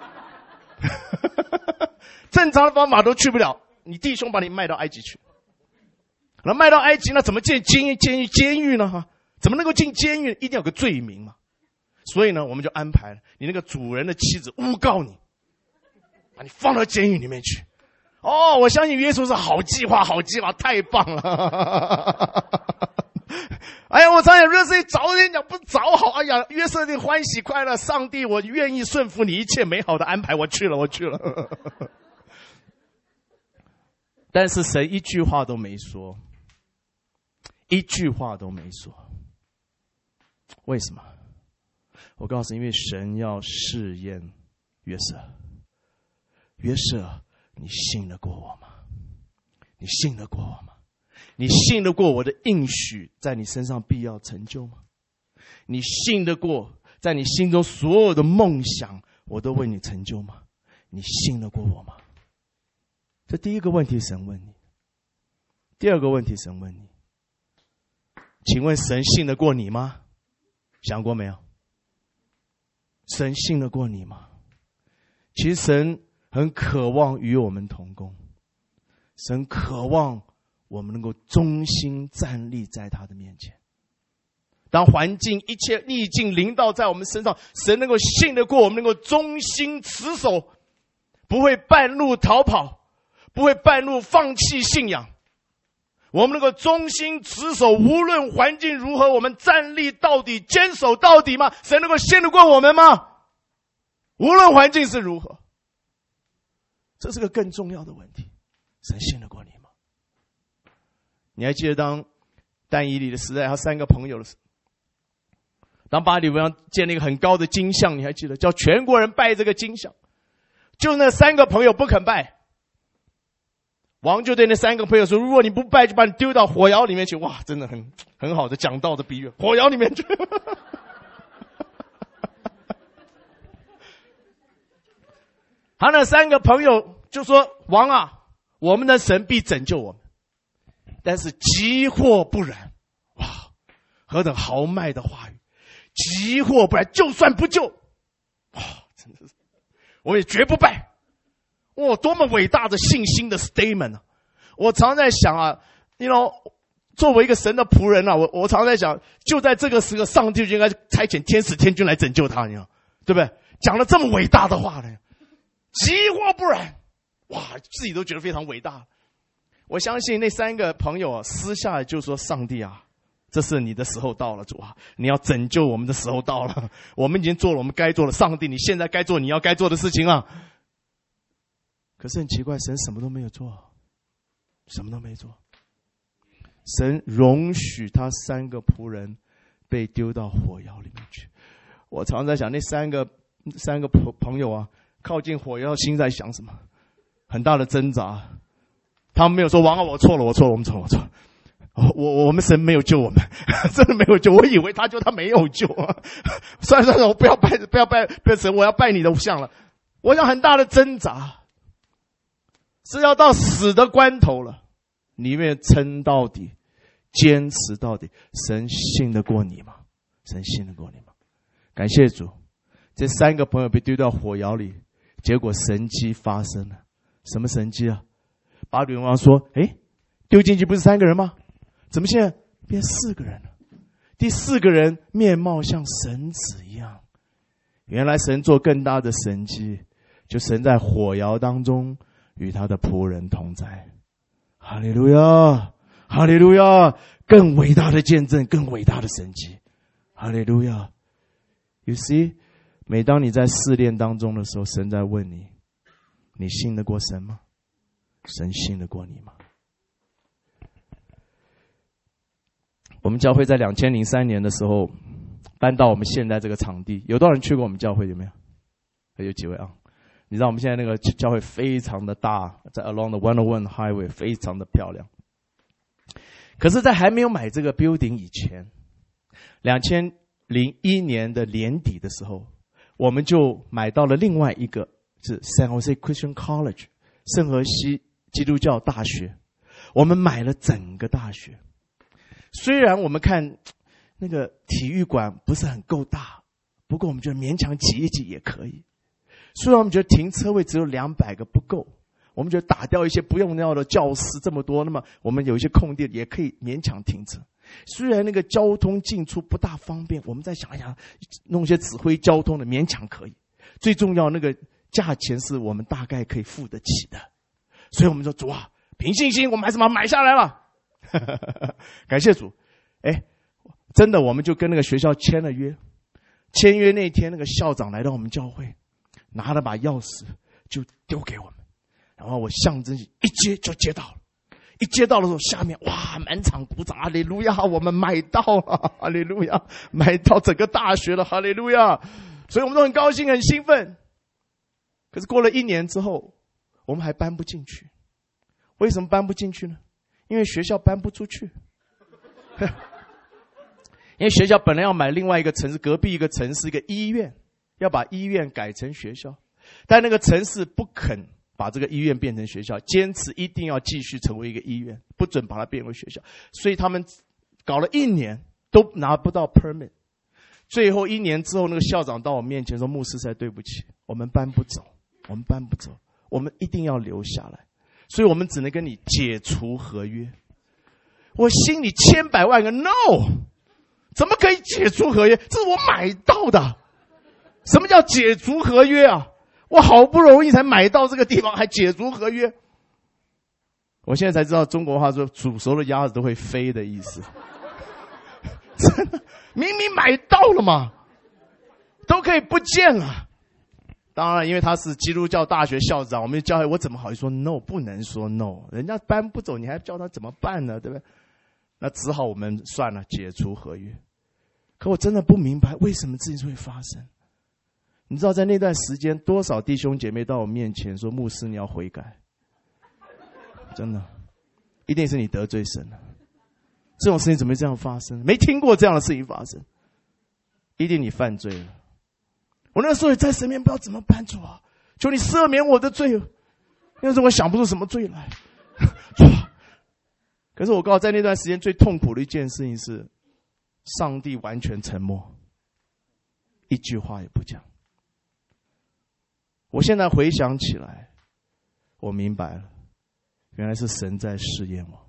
正常的方法都去不了，你弟兄把你卖到埃及去。那卖到埃及，那怎么进监狱？监狱监狱呢？哈，怎么能够进监狱？一定有个罪名嘛。所以呢，我们就安排了你那个主人的妻子诬告你，把你放到监狱里面去。哦，我相信约瑟是好计划，好计划，太棒了！哎呀，我常想约瑟早点讲，不早好。哎呀，约瑟的欢喜快乐，上帝，我愿意顺服你一切美好的安排，我去了，我去了。但是神一句话都没说，一句话都没说。为什么？我告诉你，因为神要试验约瑟。约瑟，你信得过我吗？你信得过我吗？你信得过我的应许在你身上必要成就吗？你信得过在你心中所有的梦想我都为你成就吗？你信得过我吗？这第一个问题神问你。第二个问题神问你，请问神信得过你吗？想过没有？神信得过你吗？其实神很渴望与我们同工，神渴望我们能够忠心站立在他的面前。当环境一切逆境临到在我们身上，神能够信得过我们，能够忠心持守，不会半路逃跑，不会半路放弃信仰。我们能够忠心持守，无论环境如何，我们站立到底，坚守到底吗？神能够信得过我们吗？无论环境是如何，这是个更重要的问题。神信得过你吗？你还记得当但以理的时代，他三个朋友的时候，当巴比伦王建了一个很高的金像，你还记得叫全国人拜这个金像，就那三个朋友不肯拜。王就对那三个朋友说，如果你不拜，就把你丢到火窑里面去。哇，真的很很好的讲道的比喻，火窑里面去。他那三个朋友就说，王啊，我们的神必拯救我们，但是急或不然。哇，何等豪迈的话语，急或不然，就算不救，哇，真的是我也绝不拜。哇，多么伟大的信心的 statement 啊！我常在想啊 you know 作为一个神的仆人啊，我我常在想，就在这个时候，上帝就应该差遣天使天军来拯救他，你知道对不对？讲了这么伟大的话呢，急或不然，哇，自己都觉得非常伟大。我相信那三个朋友啊，私下就说，上帝啊，这是你的时候到了，主啊，你要拯救我们的时候到了，我们已经做了我们该做的，上帝你现在该做你要该做的事情了。可是很奇怪，神什么都没有做，什么都没做。神容许他三个仆人被丢到火窑里面去。我常常在想，那三个三个朋友啊，靠近火窑心在想什么？很大的挣扎。他们没有说，王啊，我错了，我错了，我们错了，我错了。我我们神没有救我们，真的没有救。我以为他救，他没有救啊。算了算了，我不要拜，不要拜，不要神，我要拜你的像了。我想很大的挣扎。是要到死的关头了，你愿意撑到底，坚持到底，神信得过你吗？神信得过你吗？感谢主，这三个朋友被丢到火窑里，结果神迹发生了。什么神迹啊？巴比伦王说，诶，丢进去不是三个人吗？怎么现在变四个人了？第四个人面貌像神子一样。原来神做更大的神迹，就神在火窑当中与他的仆人同在。哈利路亚，哈利路亚！更伟大的见证，更伟大的神迹。哈利路亚 ！You see， 每当你在试炼当中的时候，神在问你：你信得过神吗？神信得过你吗？我们教会在两千零三年的时候搬到我们现在这个场地，有多少人去过我们教会？有没有？有几位啊？你知道我们现在那个教会非常的大，在 along the one oh one highway 非常的漂亮。可是在还没有买这个 building 以前，两千零一年的年底的时候，我们就买到了另外一个是 San Jose Christian College 圣荷西基督教大学。我们买了整个大学。虽然我们看那个体育馆不是很够大，不过我们觉得勉强挤一挤也可以。虽然我们觉得停车位只有两百个不够，我们觉得打掉一些不用要的教室这么多，那么我们有一些空地也可以勉强停车。虽然那个交通进出不大方便，我们再想一想弄些指挥交通的勉强可以。最重要那个价钱是我们大概可以付得起的，所以我们说主啊，凭信心我们还是把它买下来了。感谢主。哎，真的我们就跟那个学校签了约。签约那天那个校长来到我们教会，拿了把钥匙就丢给我们，然后我象征性一接就接到了。一接到的时候，下面哇满场鼓掌，哈利路亚，我们买到了，哈利路亚，买到整个大学了，哈利路亚。所以我们都很高兴很兴奋。可是过了一年之后，我们还搬不进去。为什么搬不进去呢？因为学校搬不出去。因为学校本来要买另外一个城市，隔壁一个城市一个医院，要把医院改成学校，但那个城市不肯把这个医院变成学校，坚持一定要继续成为一个医院，不准把它变为学校。所以他们搞了一年都拿不到 permit。最后一年之后，那个校长到我面前说：“牧师，实在对不起，我们搬不走，我们搬不走，我们一定要留下来，所以我们只能跟你解除合约。”我心里千百万个 no， 怎么可以解除合约？这是我买到的。什么叫解除合约啊？我好不容易才买到这个地方，还解除合约。我现在才知道中国话说煮熟的鸭子都会飞的意思。真的，明明买到了嘛，都可以不见了。当然因为他是基督教大学校长，我们教会我怎么好意思说 no， 不能说 no， 人家搬不走你还叫他怎么办呢？对不对？那只好我们算了，解除合约。可我真的不明白为什么这件事会发生。你知道在那段时间多少弟兄姐妹到我面前说，牧师你要悔改。真的一定是你得罪神了，这种事情怎么会这样发生？没听过这样的事情发生，一定你犯罪了。我那时候也在神面不知道怎么办，主啊，求你赦免我的罪。那时候我想不出什么罪来。主啊，可是我告诉在那段时间最痛苦的一件事情是，上帝完全沉默，一句话也不讲。我现在回想起来，我明白了，原来是神在试验我，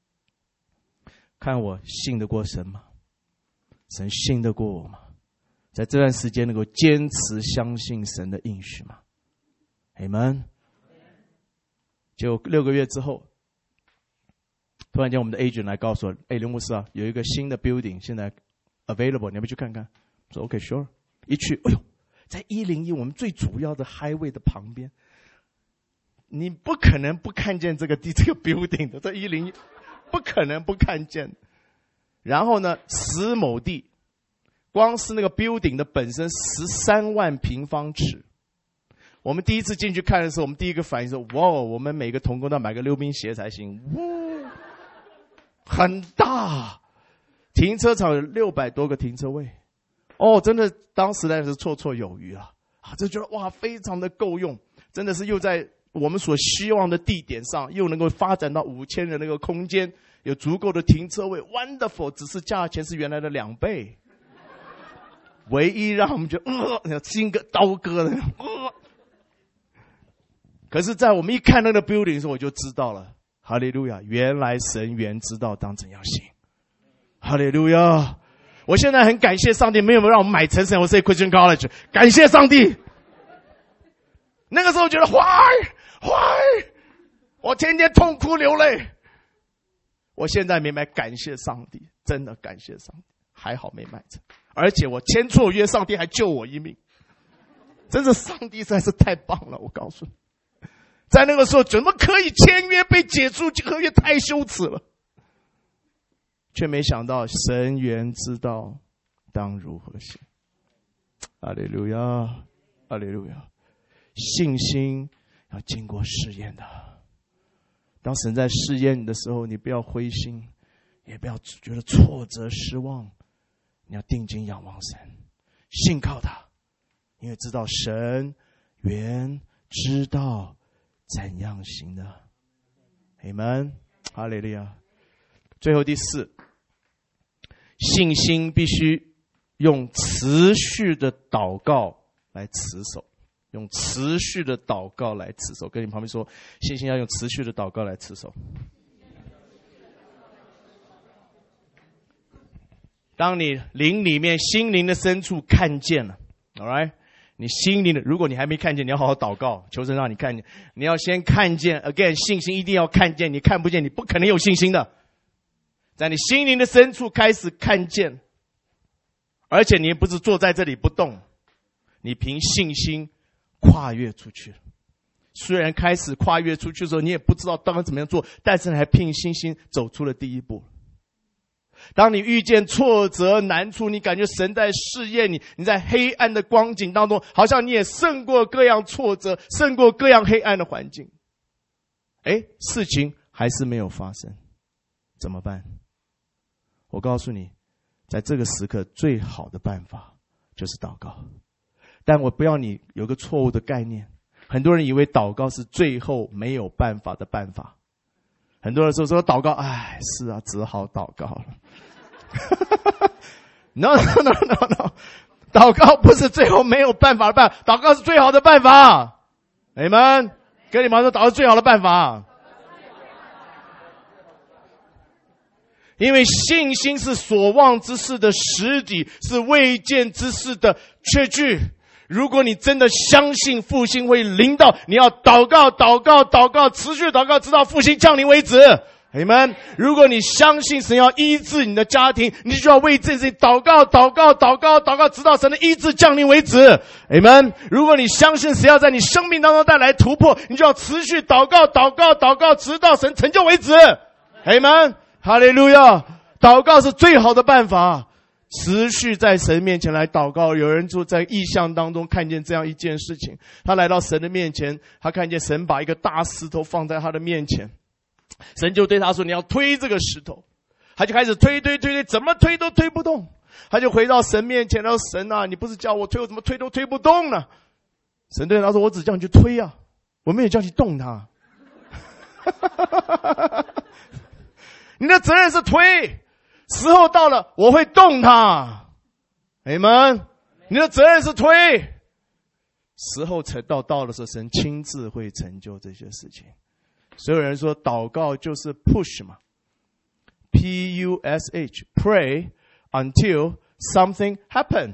看我信得过神吗？神信得过我吗？在这段时间能够坚持相信神的应许吗？ Amen。 结果六个月之后，突然间我们的 agent 来告诉我，哎，刘牧师啊，有一个新的 building 现在 available， 你要不要去看看？我说 OK sure。 一去，哎呦，在一零一我们最主要的 highway 的旁边，你不可能不看见这个地这个 building 的，在一零一不可能不看见。然后呢，十亩地，光是那个 building 的本身十三万平方尺。我们第一次进去看的时候，我们第一个反应是，哇，我们每个同工都要买个溜冰鞋才行。哇，很大，停车场有六百多个停车位。哦，真的当时来是绰绰有余啊！啊，就觉得哇，非常的够用，真的是又在我们所希望的地点上，又能够发展到五千人那个空间，有足够的停车位 ，wonderful。只是价钱是原来的两倍，唯一让我们觉得呃，心割刀割的。呃可是，在我们一看那个 building 的时候，我就知道了，哈利路亚！原来神原知道当怎样行，哈利路亚！我现在很感谢上帝，没有让我们买成 San Jose Christian College， 感谢上帝。那个时候觉得 why why 我天天痛哭流泪。我现在明白，感谢上帝，真的感谢上帝，还好没买成，而且我签错约，上帝还救我一命。真是上帝实在是太棒了，我告诉你，在那个时候怎么可以签约被解除合约，太羞耻了。却没想到神原知道当如何行。哈利路亚，哈利路亚！信心要经过试验的。当神在试验你的时候，你不要灰心，也不要觉得挫折失望，你要定睛仰望神，信靠他，因为知道神原知道怎样行的。阿们，哈利路亚！最后第四，信心必须用持续的祷告来持守，用持续的祷告来持守。跟你旁边说，信心要用持续的祷告来持守。当你灵里面心灵的深处看见了 ，all right， 你心灵的，如果你还没看见，你要好好祷告，求神让你看见。你要先看见 ，again， 信心一定要看见，你看不见，你不可能有信心的。在你心灵的深处开始看见，而且你不是坐在这里不动，你凭信心跨越出去。虽然开始跨越出去的时候，你也不知道当然怎么样做，但是你还凭信心走出了第一步。当你遇见挫折难处，你感觉神在试验你，你在黑暗的光景当中，好像你也胜过各样挫折，胜过各样黑暗的环境。哎，事情还是没有发生，怎么办？我告诉你，在这个时刻最好的办法就是祷告。但我不要你有个错误的概念，很多人以为祷告是最后没有办法的办法。很多人说说祷告，哎，是啊，只好祷告了。no no no no no， 祷告不是最后没有办法的办法，祷告是最好的办法。你们跟你们说，祷告是最好的办法。因为信心是所望之事的实底，是未见之事的确据。如果你真的相信复兴会临到，你要祷告祷告祷告，持续祷告，直到复兴降临为止。阿们。如果你相信神要医治你的家庭，你就要为这事情祷告祷告祷告祷告，直到神的医治降临为止。阿们。如果你相信神要在你生命当中带来突破，你就要持续祷告祷告祷告，直到神成就为止。阿们。哈利路亚！祷告是最好的办法，持续在神面前来祷告。有人就在异象当中看见这样一件事情，他来到神的面前，他看见神把一个大石头放在他的面前，神就对他说，你要推这个石头。他就开始推推推推，怎么推都推不动。他就回到神面前，他说，神啊，你不是叫我推，我怎么推都推不动呢？神对他说，我只叫你去推啊，我没有叫你动它。你的责任是推，时候到了我会动它。阿们。你的责任是推，时候才到到的时候，神亲自会成就这些事情。所有人说祷告就是 push 嘛， P U S H pray until something happen。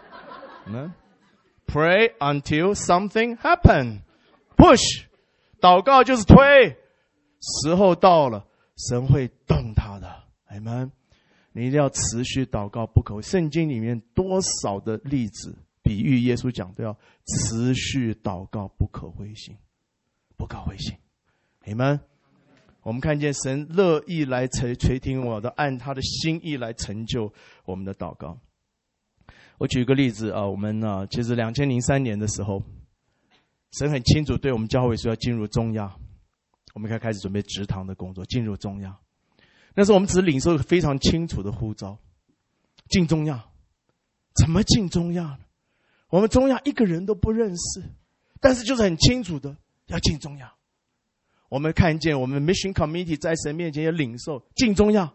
Pray until something happen， push， 祷告就是推，时候到了神会动他的。阿们。你一定要持续祷告，不可。圣经里面多少的例子比喻耶稣讲都要持续祷告，不可灰心，不可灰心。阿们。我们看见神乐意来垂垂听我的，按他的心意来成就我们的祷告。我举一个例子啊，我们啊，其实两千零三年的时候，神很清楚对我们教会说要进入中亚，我们开始准备植堂的工作，进入中亚。那时候我们只是领受非常清楚的呼召，进中亚。怎么进中亚呢？我们中亚一个人都不认识，但是就是很清楚的要进中亚。我们看见我们 Mission Committee 在神面前也领受进中亚。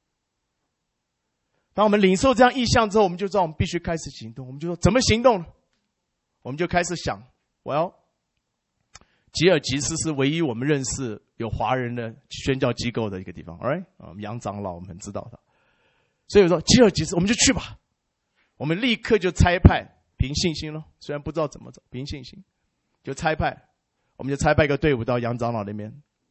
当我们领受这样意象之后，我们就知道我们必须开始行动。我们就说怎么行动呢？我们就开始想，我要吉尔吉斯是唯一我们认识有华人的宣教机构的一个地方 ，all right？ 我们杨长老我们很知道的，所以我说吉尔吉斯我们就去吧。我们立刻就差派，凭信心咯，虽然不知道怎么走，凭信心就差派，我们就差派一个队伍到杨长老那边，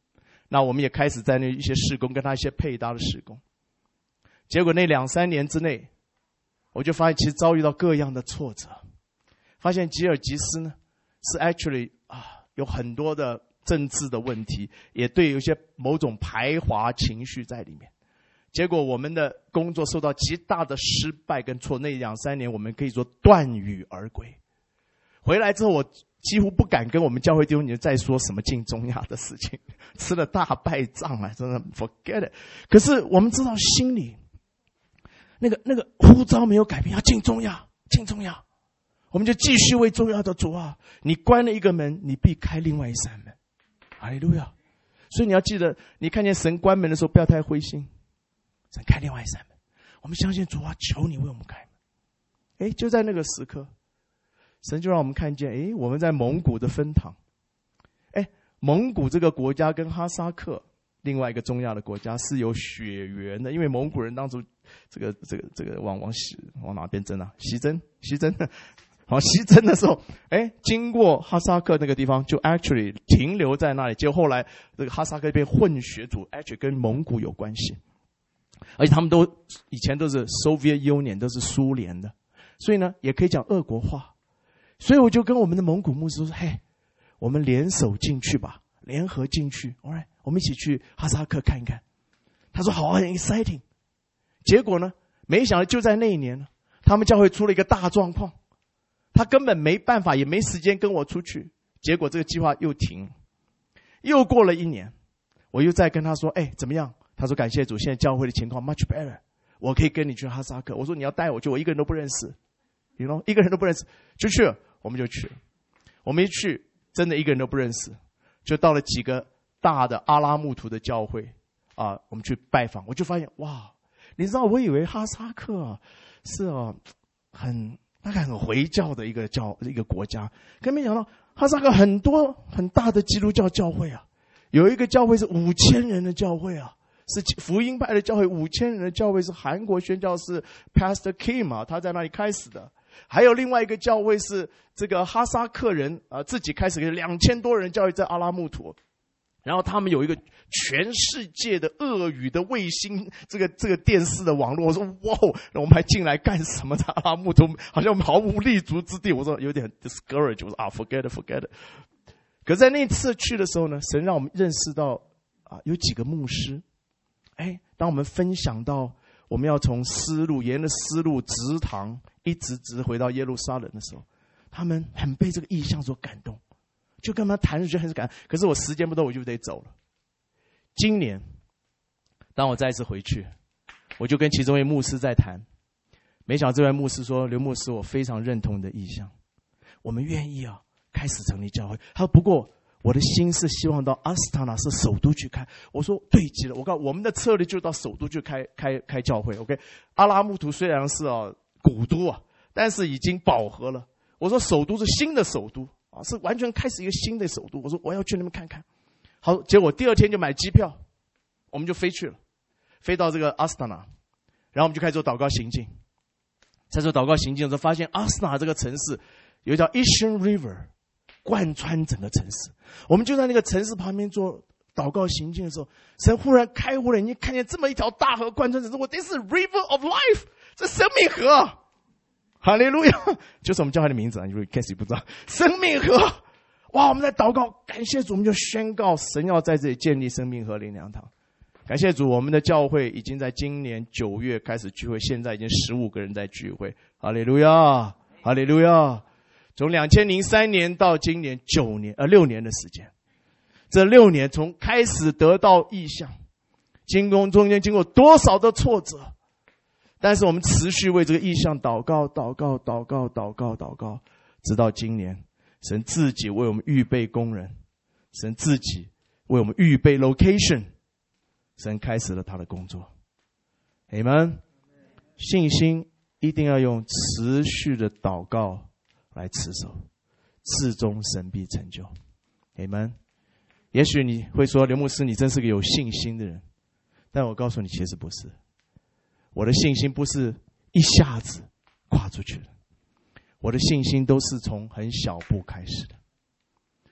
那我们也开始在那一些事工跟他一些配搭的事工。结果那两三年之内，我就发现其实遭遇到各样的挫折，发现吉尔吉斯呢是 actually 啊有很多的政治的问题，也对有一些某种排华情绪在里面。结果我们的工作受到极大的失败跟挫，那两三年我们可以说断羽而归。回来之后，我几乎不敢跟我们教会弟兄姐妹再说什么进中亚的事情，吃了大败仗啊，真的 forget it。可是我们知道心里那个那个呼召没有改变，要进中亚，进中亚，我们就继续为中亚的主啊！你关了一个门，你必开另外一扇门，哈利路亚！所以你要记得，你看见神关门的时候，不要太灰心，神开另外一扇门，我们相信主啊，求你为我们开门。哎，就在那个时刻，神就让我们看见，哎，我们在蒙古的分堂。哎，蒙古这个国家跟哈萨克另外一个中亚的国家是有血缘的，因为蒙古人当初这个这个这个往往西往哪边征啊？西征，西征，好，西征的时候，哎，经过哈萨克那个地方，就 actually 停留在那里。结果后来这个哈萨克变混血族 ，actually 跟蒙古有关系，而且他们都以前都是 Soviet Union， 都是苏联的，所以呢，也可以讲俄国话。所以我就跟我们的蒙古牧师说：“嘿，我们联手进去吧，联合进去 ，all right， 我们一起去哈萨克看一看。”他说：“好，很 exciting。”结果呢，没想到就在那一年呢，他们教会出了一个大状况，他根本没办法，也没时间跟我出去。结果这个计划又停，又过了一年，我又再跟他说：“哎，怎么样？”他说：“感谢主，现在教会的情况 much better， 我可以跟你去哈萨克。”我说：“你要带我去，我一个人都不认识。” you know， 一个人都不认识，就去了，我们就去了。我们一去，真的一个人都不认识，就到了几个大的阿拉木图的教会啊，我们去拜访，我就发现哇，你知道，我以为哈萨克啊是啊很大概很回教的一个教一个国家，可没想到哈萨克很多很大的基督教教会啊，有一个教会是五千人的教会啊。是福音派的教会，五千人的教会是韩国宣教士 Pastor Kim 啊，他在那里开始的。还有另外一个教会是这个哈萨克人啊、呃、自己开始的两千多人教会在阿拉木图，然后他们有一个全世界的俄语的卫星这个这个电视的网络。我说哇，我们还进来干什么？在阿拉木图好像我们毫无立足之地。我说有点 discourage， 我说啊 forget it forget it。可是在那次去的时候呢，神让我们认识到啊有几个牧师。哎，当我们分享到我们要从丝路沿着丝路直堂一直直回到耶路撒冷的时候，他们很被这个意象所感动，就跟他们谈，就很感动。可是我时间不多，我就得走了。今年，当我再一次回去，我就跟其中一位牧师在谈，没想到这位牧师说：“刘牧师，我非常认同你的意向，我们愿意啊开始成立教会。”他说：“不过。”我的心是希望到阿斯塔纳是首都去开。我说对极了，我告我们的策略就到首都去开开开教会。OK， 阿拉木图虽然是啊古都啊，但是已经饱和了。我说首都是新的首都啊，是完全开始一个新的首都。我说我要去那边看看。好，结果第二天就买机票，我们就飞去了，飞到这个阿斯塔纳，然后我们就开始做祷告行进。在做祷告行进的时候，发现阿斯塔纳这个城市有一条 Ishan River。贯穿整个城市，我们就在那个城市旁边做祷告行进的时候，神忽然开悟了，你看见这么一条大河贯穿城市，我 This is River of Life， 这生命河，哈利路亚，就是我们教会的名字啊，因为开始不知道生命河，哇，我们在祷告，感谢主，我们就宣告神要在这里建立生命河灵粮堂。感谢主，我们的教会已经在今年九月开始聚会，现在已经十五个人在聚会，哈利路亚，哈利路亚。从两千零三年到今年九年呃六年的时间，这六年从开始得到意向，经过中间经过多少的挫折，但是我们持续为这个意向祷告祷告祷告祷告祷告，直到今年，神自己为我们预备工人，神自己为我们预备 location， 神开始了他的工作。Amen。信心一定要用持续的祷告来持守，至终神必成就。Amen。也许你会说，刘牧师，你真是个有信心的人，但我告诉你，其实不是。我的信心不是一下子跨出去的，我的信心都是从很小步开始的。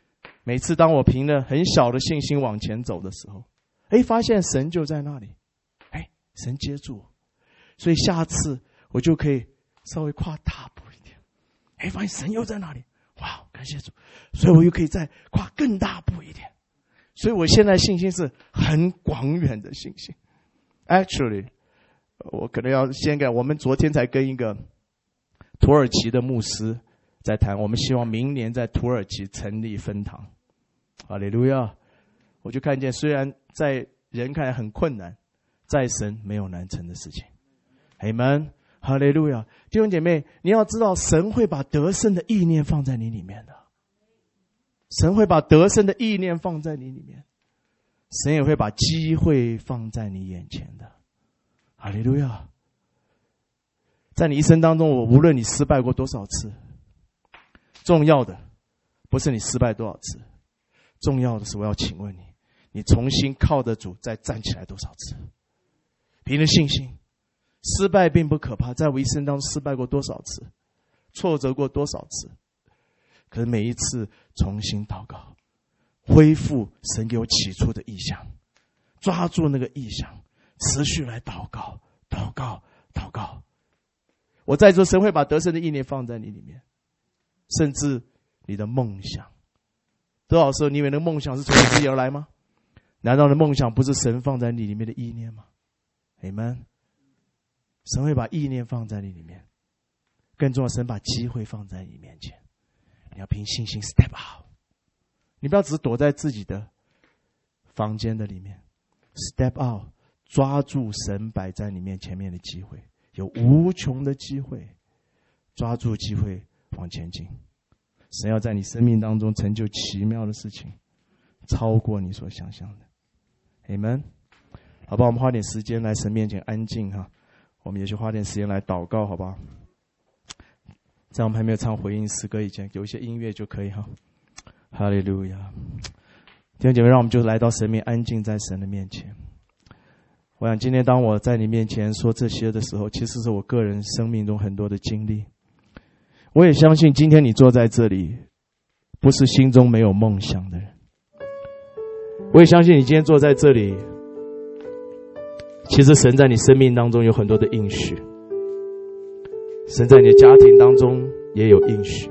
每次当我凭着很小的信心往前走的时候，哎，发现神就在那里，哎，神接住我，所以下次我就可以稍微跨大步一点。哎，发现神又在那里，哇，感谢主，所以我又可以再跨更大步一点。所以我现在信心是很广远的信心。Actually， 我可能要先给我们昨天才跟一个土耳其的牧师在谈，我们希望明年在土耳其成立分堂。哈利路亚！我就看见，虽然在人看来很困难，在神没有难成的事情。Amen， 哈利路亚！弟兄姐妹，你要知道，神会把得胜的意念放在你里面的。神会把得胜的意念放在你里面，神也会把机会放在你眼前的。哈利路亚！在你一生当中，我无论你失败过多少次，重要的不是你失败多少次，重要的是我要请问你，你重新靠着主再站起来多少次？凭着信心，失败并不可怕，在我一生当中失败过多少次，挫折过多少次，可是每一次重新祷告，恢复神给我起初的意向，抓住那个意向，持续来祷告，祷告，祷告。我在说，神会把得胜的意念放在你里面，甚至你的梦想。多少时候你以为那个梦想是从你自己而来吗？难道你的梦想不是神放在你里面的意念吗？ Amen。 神会把意念放在你里面，更重要，神把机会放在你面前。你要凭信心 step out， 你不要只躲在自己的房间的里面， step out， 抓住神摆在你面前面的机会，有无穷的机会，抓住机会往前进。神要在你生命当中成就奇妙的事情，超过你所想象的。 Amen。 好吧，我们花点时间来神面前安静哈，我们也去花点时间来祷告，好不好？在我们还没有唱回应诗歌以前，有一些音乐就可以哈。哈利路亚！弟兄姐妹，让我们就来到神面安静在神的面前。我想今天当我在你面前说这些的时候，其实是我个人生命中很多的经历。我也相信今天你坐在这里，不是心中没有梦想的人。我也相信你今天坐在这里，其实神在你生命当中有很多的应许，神在你的家庭当中也有应许。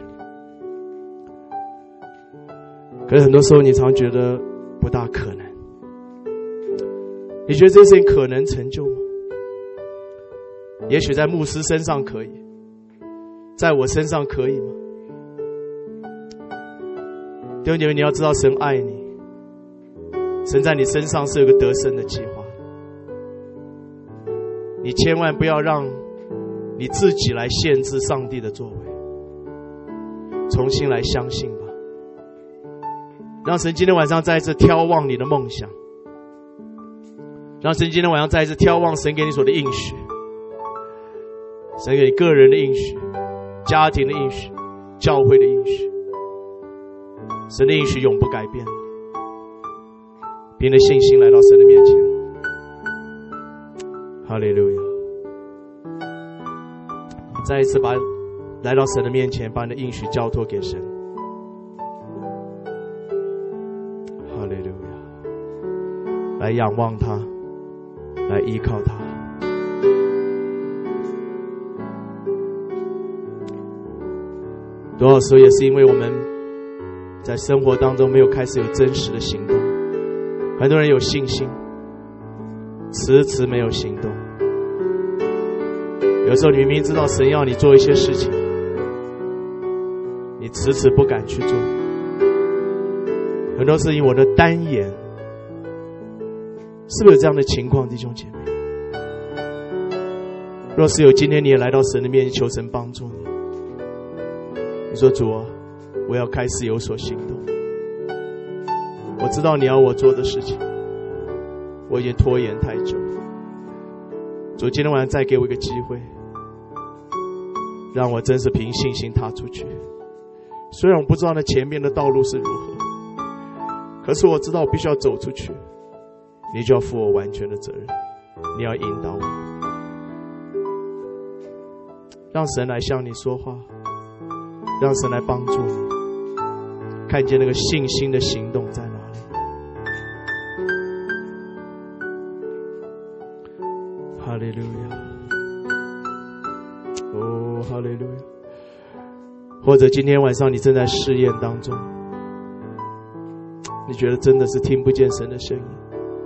可是很多时候你常觉得不大可能。你觉得这事情可能成就吗？也许在牧师身上可以，在我身上可以吗？弟兄姐妹，你要知道神爱你，神在你身上是有个得胜的计划。你千万不要让你自己来限制上帝的作为，重新来相信吧。让神今天晚上再一次眺望你的梦想，让神今天晚上再一次眺望神给你所的应许，神给你个人的应许，家庭的应许，教会的应许。神的应许永不改变，凭着信心来到神的面前。哈利路亚！再一次把来到神的面前，把你的应许交托给神。哈利路亚！来仰望他，来依靠他。多少时候也是因为我们在生活当中没有开始有真实的行动，很多人有信心，迟迟没有行动。有时候你明明知道神要你做一些事情，你迟迟不敢去做。很多事情我的单言，是不是有这样的情况，弟兄姐妹？若是有，今天你也来到神的面前，求神帮助你。你说主啊，我要开始有所行动。我知道你要我做的事情，我已经拖延太久。主，今天晚上再给我一个机会，让我真是凭信心踏出去。虽然我不知道那前面的道路是如何，可是我知道我必须要走出去，你就要负我完全的责任，你要引导我，让神来向你说话，让神来帮助你， 看见那个信心的行动在哪里。哈利路亚，哦，哈利路亚。或者今天晚上你正在试验当中，你觉得真的是听不见神的声音，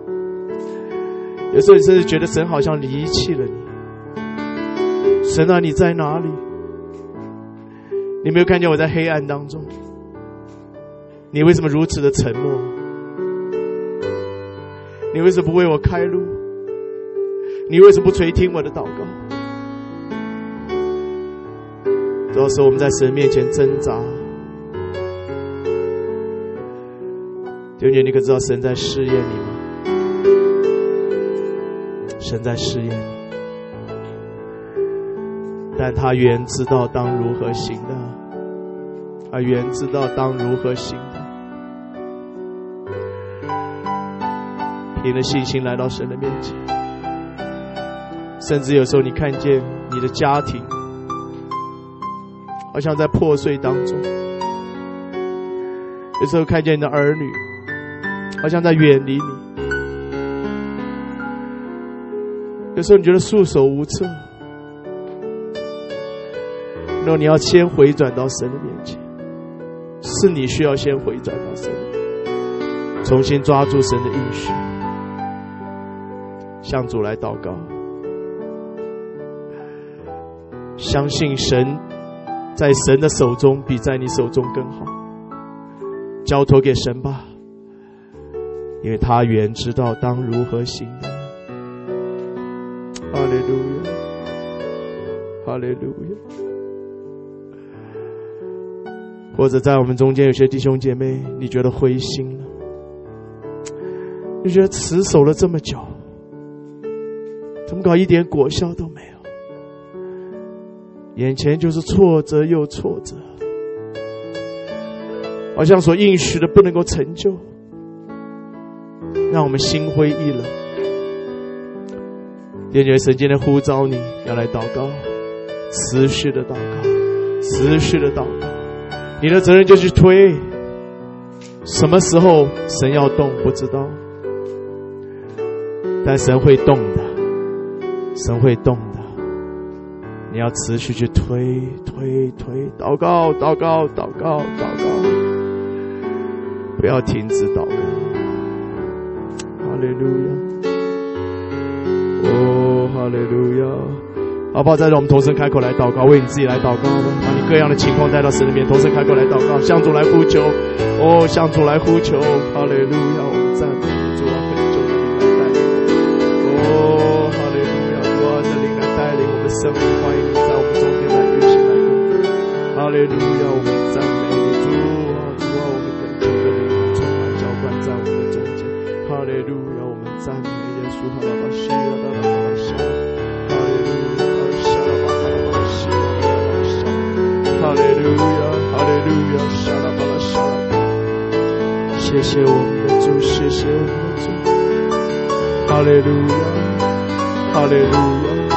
有时候你甚至觉得神好像离弃了你。神啊，你在哪里？你没有看见我在黑暗当中？你为什么如此的沉默？你为什么不为我开路？你为什么不垂听我的祷告？主要是我们在神面前挣扎。弟兄，你可知道神在试验你吗？神在试验你，但他原知道当如何行的，他原知道当如何行的。凭着信心来到神的面前，甚至有时候你看见你的家庭好像在破碎当中，有时候看见你的儿女好像在远离你，有时候你觉得束手无策，那你要先回转到神的面前，是你需要先回转到神的面前，重新抓住神的应许，向主来祷告，相信神在神的手中比在你手中更好，交托给神吧，因为他原知道当如何行的。哈利路亚，哈利路亚。或者在我们中间有些弟兄姐妹，你觉得灰心了，你觉得持守了这么久，怎么搞一点果效都没有，眼前就是挫折又挫折，好像所应许的不能够成就，让我们心灰意冷。弟兄，神今天呼召你要来祷告，持续的祷告，持续的祷告。你的责任就去推，什么时候神要动不知道，但神会动的，神会动的。你要持续去推推推，祷告祷告祷告祷告，不要停止祷告。哈利路亚，哦，哈利路亚。好不好？再让我们同声开口来祷告，为你自己来祷告吧，把你各样的情况带到神的面前，同声开口来祷告，向主来呼求，哦，向主来呼求。哈利路亚，我们赞美主啊，恳求你来带领，哦，哈利路亚，主啊的灵来带领我们生命，欢迎你在我们中间来运行来工作。哈利路亚，我们赞美你，主啊，主啊，我们恳求的灵充满浇灌在我们的中间。哈利路亚，我们赞美耶稣，哈拉巴西亚达拉巴拉沙，哈利路亚。哈利路亚，哈利路亚，沙拉巴拉沙拉。谢谢我们的主，谢谢我们的主。哈利路亚，哈利路亚，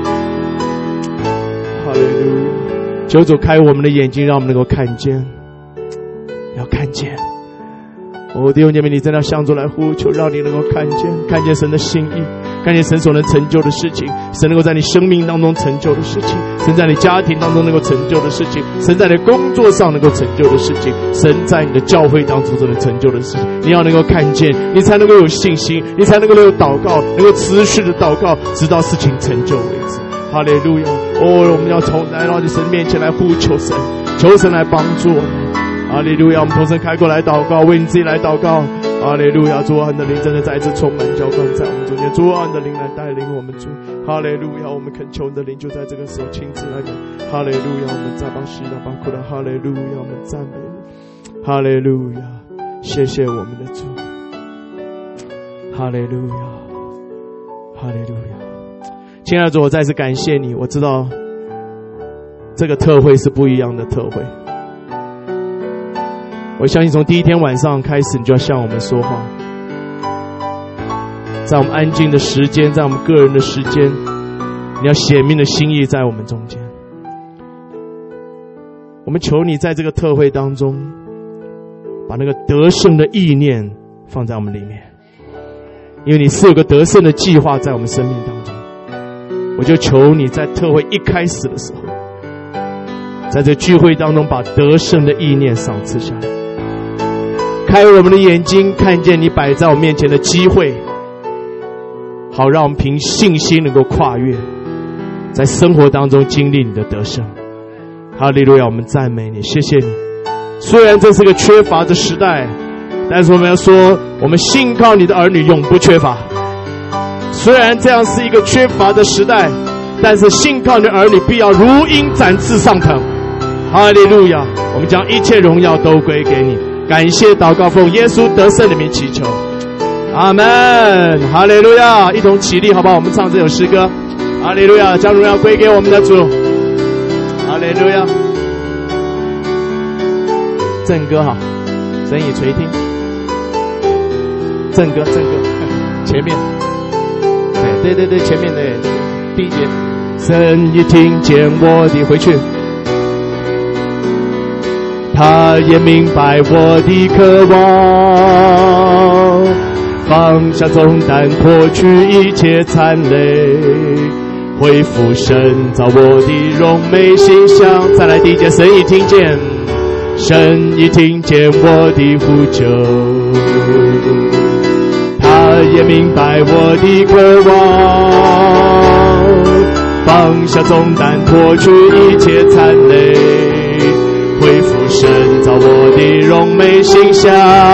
哈利路亚。求主开我们的眼睛，让我们能够看见，要看见。哦，弟兄姐妹，你真的要向主来呼求，让你能够看见，看见神的心意，看见神所能成就的事情，神能够在你生命当中成就的事情，神在你家庭当中能够成就的事情，神在你工作上能够成就的事情，神在你的教会当中能成就的事情，你要能够看见，你才能够有信心，你才能够有祷告，能够持续的祷告，直到事情成就为止。哈利路亚！哦，我们要从来到你神面前来呼求神，求神来帮助我们。哈利路亚！我们同声开口来祷告，为你自己来祷告。哈利路亚！主啊，你的灵真的再一次充满浇灌在我们中间，主啊，你的灵来带领我们主。哈利路亚！我们恳求你的灵就在这个时候亲自来讲。哈利路亚！我们再把希拉巴库的哈利路亚，我们赞美你。哈利路亚！谢谢我们的主。哈利路亚！哈利路亚！亲爱的主，我再次感谢你。我知道这个特会是不一样的特会。我相信从第一天晚上开始，你就要向我们说话，在我们安静的时间，在我们个人的时间，你要显明的心意在我们中间。我们求你在这个特会当中， 把那个得胜的意念放在我们里面，因为你是有个得胜的计划在我们生命当中。我就求你在特会一开始的时候，在这聚会当中把得胜的意念赏赐下来，开我们的眼睛，看见你摆在我面前的机会，好让我们凭信心能够跨越，在生活当中经历你的得胜。哈利路亚，我们赞美你，谢谢你。虽然这是个缺乏的时代，但是我们要说，我们信靠你的儿女永不缺乏。虽然这样是一个缺乏的时代，但是信靠你的儿女必要如鹰展翅上腾。哈利路亚，我们将一切荣耀都归给你。感谢祷告，奉耶稣得胜的名祈求，阿们。哈利路亚，一同起立好不好？我们唱这首诗歌。哈利路亚，将荣耀归给我们的主。哈利路亚，正歌好，声以垂听。正歌，正歌，前面。对对对，前面的第一节，神已听见我的回去，他也明白我的渴望，放下重担，脱去一切残累，恢复神造我的荣美形象。再来第一节，神已听见，神已听见我的呼求，他也明白我的渴望，放下重担，脱去一切残累，恢复神造我的荣美形象。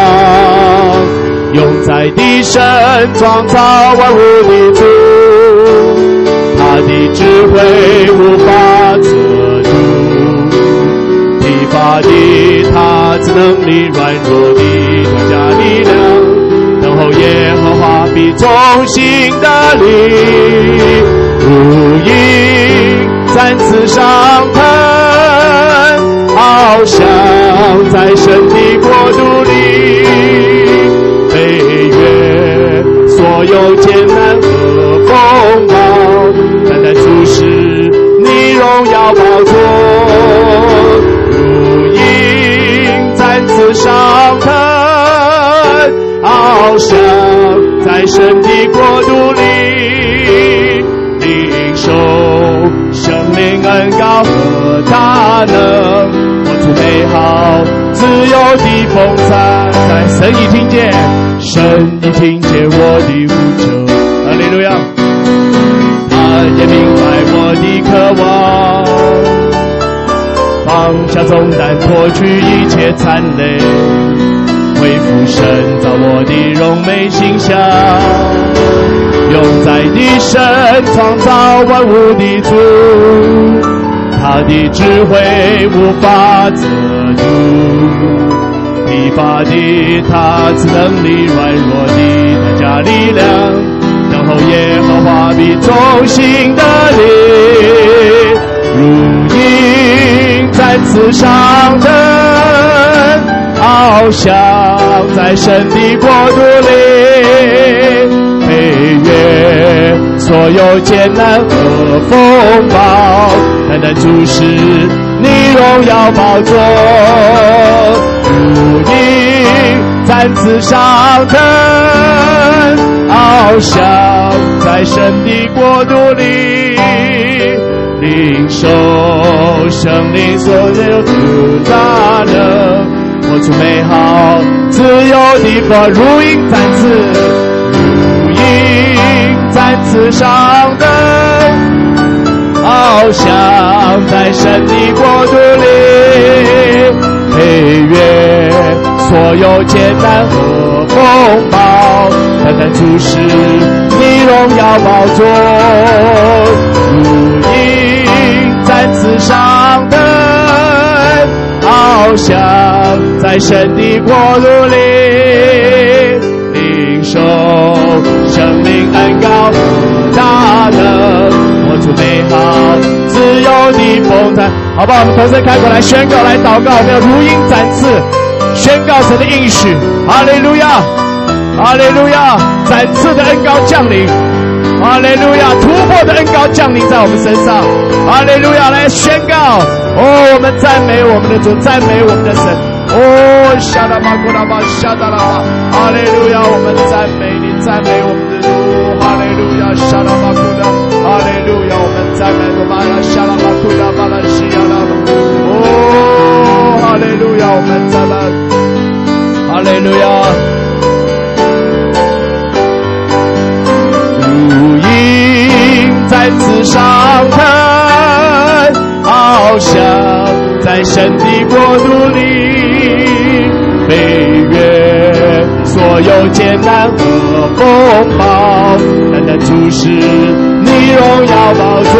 永在的神创造万物的主，他的智慧无法测度，疲乏的他赐能力，软弱的他加力量，等候耶和华必忠心的力，如鹰展翅上腾，翱翔在神的国度里，飞越所有艰难和风暴，单单注视你荣耀宝座，如鹰展翅上腾，翱翔在神的国度里，领受生命恩膏和大能，活出美好自由的风采。在神已听见，神已听见我的呼求，哈利路亚，他也明白我的渴望，放下重担，脱去一切残累，恢复神造我的荣美形象。永在的神创造万物的主，他的智慧无法测度，疲乏的他赐能力，软弱的他加力量，等候耶和华必忠心的力，如鹰展翅上腾，翱翔在神的国度里，飞越所有艰难和风暴，单单注视你荣耀宝座，如鹰展翅上腾，翱翔在神的国度里，领受生灵所有的大能，活出美好自由的光，如鹰展翅，如鹰展翅上腾，翱翔在神的国度里，飞越所有艰难和风暴，单单注视你荣耀宝座，如鹰展翅上腾，翱翔在神的国度里，领受生命恩膏和大能，活出美好自由的风采。好不好？我们同声开口来宣告，来祷告，我们要如鹰展翅，宣告神的应许。哈利路亚，哈利路亚，展翅的恩膏降临，哈利路亚，突破的恩膏降临在我们身上，哈利路亚，来宣告。哦，我们赞美我们的主，赞美我们的神。 哦，沙拉巴古拉巴沙达拉巴，哈利路亚，我们赞美你，赞美我们的主，哈利路亚，沙拉巴古拉，哈利路亚，我们赞美我们沙拉巴古拉巴拉西亚拉，哦，哈利路亚，我们赞美，哈利路亚。如鹰再次上腾，翱翔在神的国度里，飞越所有艰难和风暴，单单注视你荣耀宝座。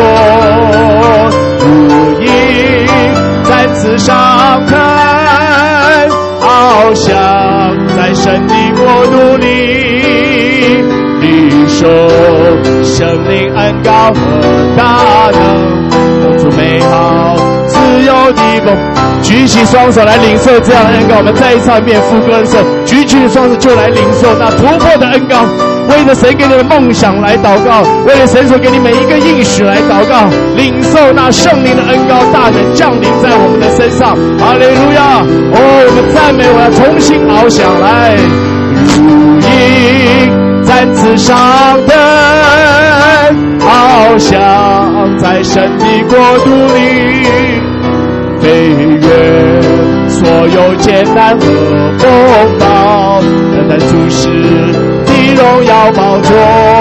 如鹰再次上腾，翱翔在神的国度里，领受生命恩膏和大能，走出美好自由的梦。举起双手来领受这样的恩膏。我们再一唱一遍副歌的时候，举起双手就来领受那突破的恩膏。为着神给你的梦想来祷告，为了神所给你每一个应许来祷告，领受那圣灵的恩膏大能降临在我们的身上。哈利路亚！哦，我们赞美，我要重新翱翔来，如鹰再次上腾，翱翔在神的国度里，飞越所有艰难和风暴，单单注视你荣耀宝座。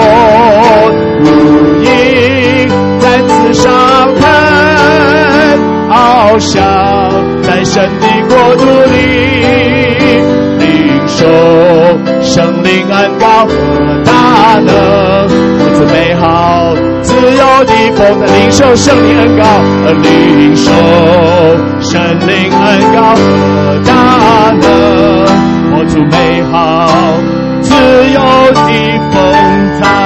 如鹰再次上腾，翱翔在神的国度里，领受圣灵恩膏和大能，如此美好自由的风的领受圣灵恩膏，领受圣灵恩膏和大能，活出美好自由的风采。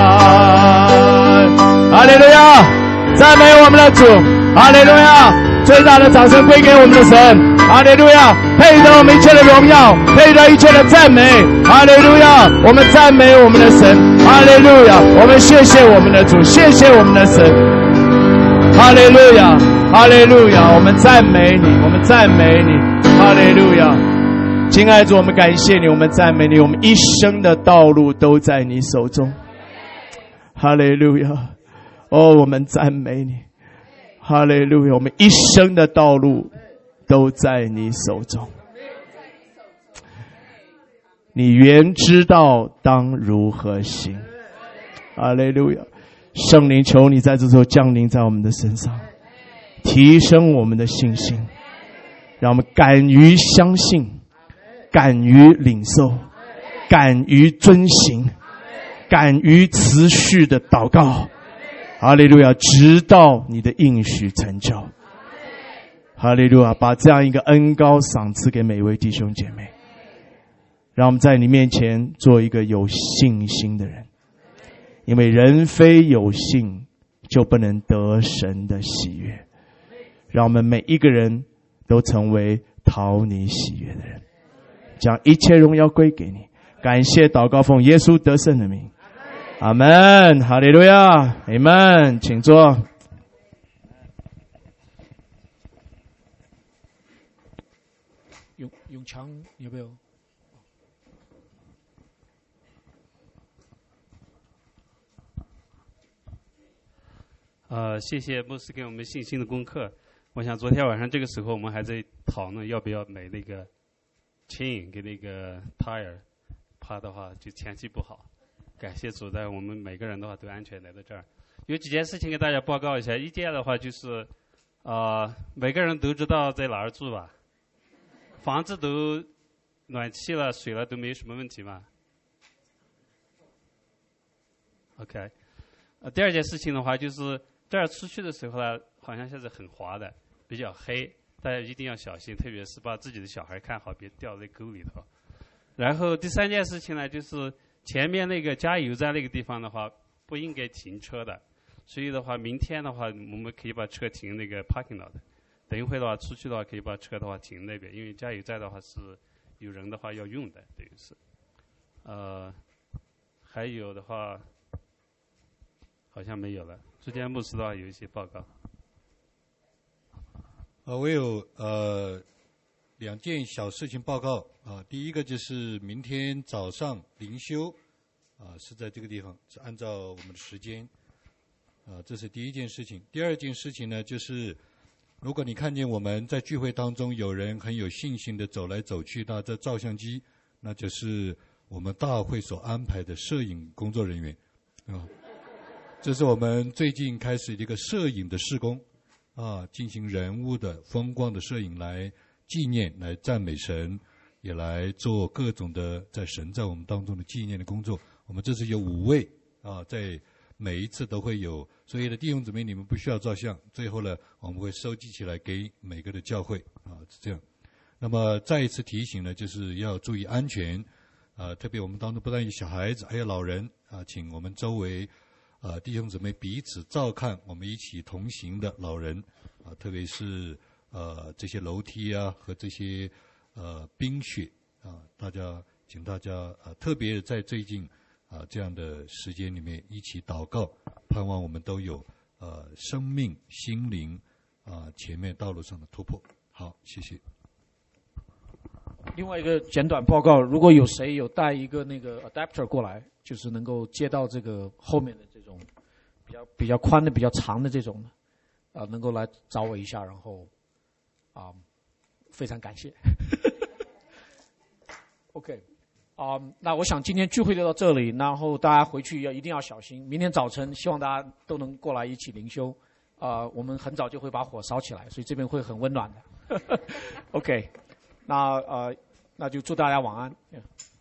哈利路亚！赞美我们的主，哈利路亚！最大的掌声归给我们的神，哈利路亚！配得我们一切的荣耀，配得一切的赞美，哈利路亚！我们赞美我们的神，哈利路亚！我们谢谢我们的主，谢谢我们的神，哈利路亚，哈利路亚！我们赞美你，我们赞美你，哈利路亚！亲爱的主，我们感谢你，我们赞美你，我们一生的道路都在你手中，哈利路亚！哦，我们赞美你，哈利路亚！我们一生的道路都在你手中，你原知道当如何行，哈利路亚！圣灵，求你在这时候降临在我们的身上，提升我们的信心，让我们敢于相信，敢于领受，敢于遵行，敢于持续的祷告，哈利路亚！直到你的应许成就，哈利路亚！把这样一个恩膏赏赐给每位弟兄姐妹，让我们在你面前做一个有信心的人，因为人非有信就不能得神的喜悦。让我们每一个人都成为讨你喜悦的人，将一切荣耀归给你。感谢祷告奉耶稣得胜的名，阿们，哈利路亚，阿们，请坐。 永永强有没有？ 呃，谢谢牧师给我们信心的功课。我想昨天晚上这个时候我们还在讨论要不要买那个 chain 给那个 tire， 怕的话就天气不好。感谢主，在我们每个人的话都安全来到这儿。有几件事情给大家报告一下。一件的话就是，呃，每个人都知道在哪儿住吧？房子都暖气了、水了都没有什么问题嘛 ？OK。呃，第二件事情的话就是这儿出去的时候呢，好像现在很滑的，比较黑，大家一定要小心，特别是把自己的小孩看好，别掉在沟里头。然后第三件事情呢，就是前面那个加油站那个地方的话，不应该停车的，所以的话，明天的话，我们可以把车停那个 parking lot。等一会的话，出去的话，可以把车的话停那边，因为加油站的话是有人的话要用的，等于是。呃，还有的话。好像没有了。之前牧师的话有一些报告。 呃，我有呃两件小事情报告啊。第一个就是明天早上灵修啊，是在这个地方，是按照我们的时间啊，这是第一件事情。第二件事情呢，就是如果你看见我们在聚会当中有人很有信心的走来走去，拿着照相机，那就是我们大会所安排的摄影工作人员啊。这是我们最近开始的一个摄影的事工啊，进行人物的风光的摄影来纪念、来赞美神，也来做各种的在神在我们当中的纪念的工作。我们这次有五位啊，在每一次都会有所有的弟兄姊妹，你们不需要照相，最后呢，我们会收集起来给每个的教会啊，是这样。那么再一次提醒呢，就是要注意安全啊，特别我们当中不但有小孩子，还有老人啊，请我们周围啊弟兄姊妹彼此照看我们一起同行的老人啊，特别是呃这些楼梯啊和这些呃冰雪啊，大家请大家啊特别在最近啊这样的时间里面一起祷告，盼望我们都有呃生命心灵啊前面道路上的突破。好，谢谢。 另外一个简短报告，如果有谁有带一个那个 adapter 过来，就是能够接到这个后面的这种比较比较宽的、比较长的这种的，啊、呃，能够来找我一下，然后啊、呃，非常感谢。OK， 啊、呃，那我想今天聚会就到这里，然后大家回去要一定要小心。明天早晨希望大家都能过来一起灵修，啊、呃，我们很早就会把火烧起来，所以这边会很温暖的。OK。那呃，那就祝大家晚安。Yeah.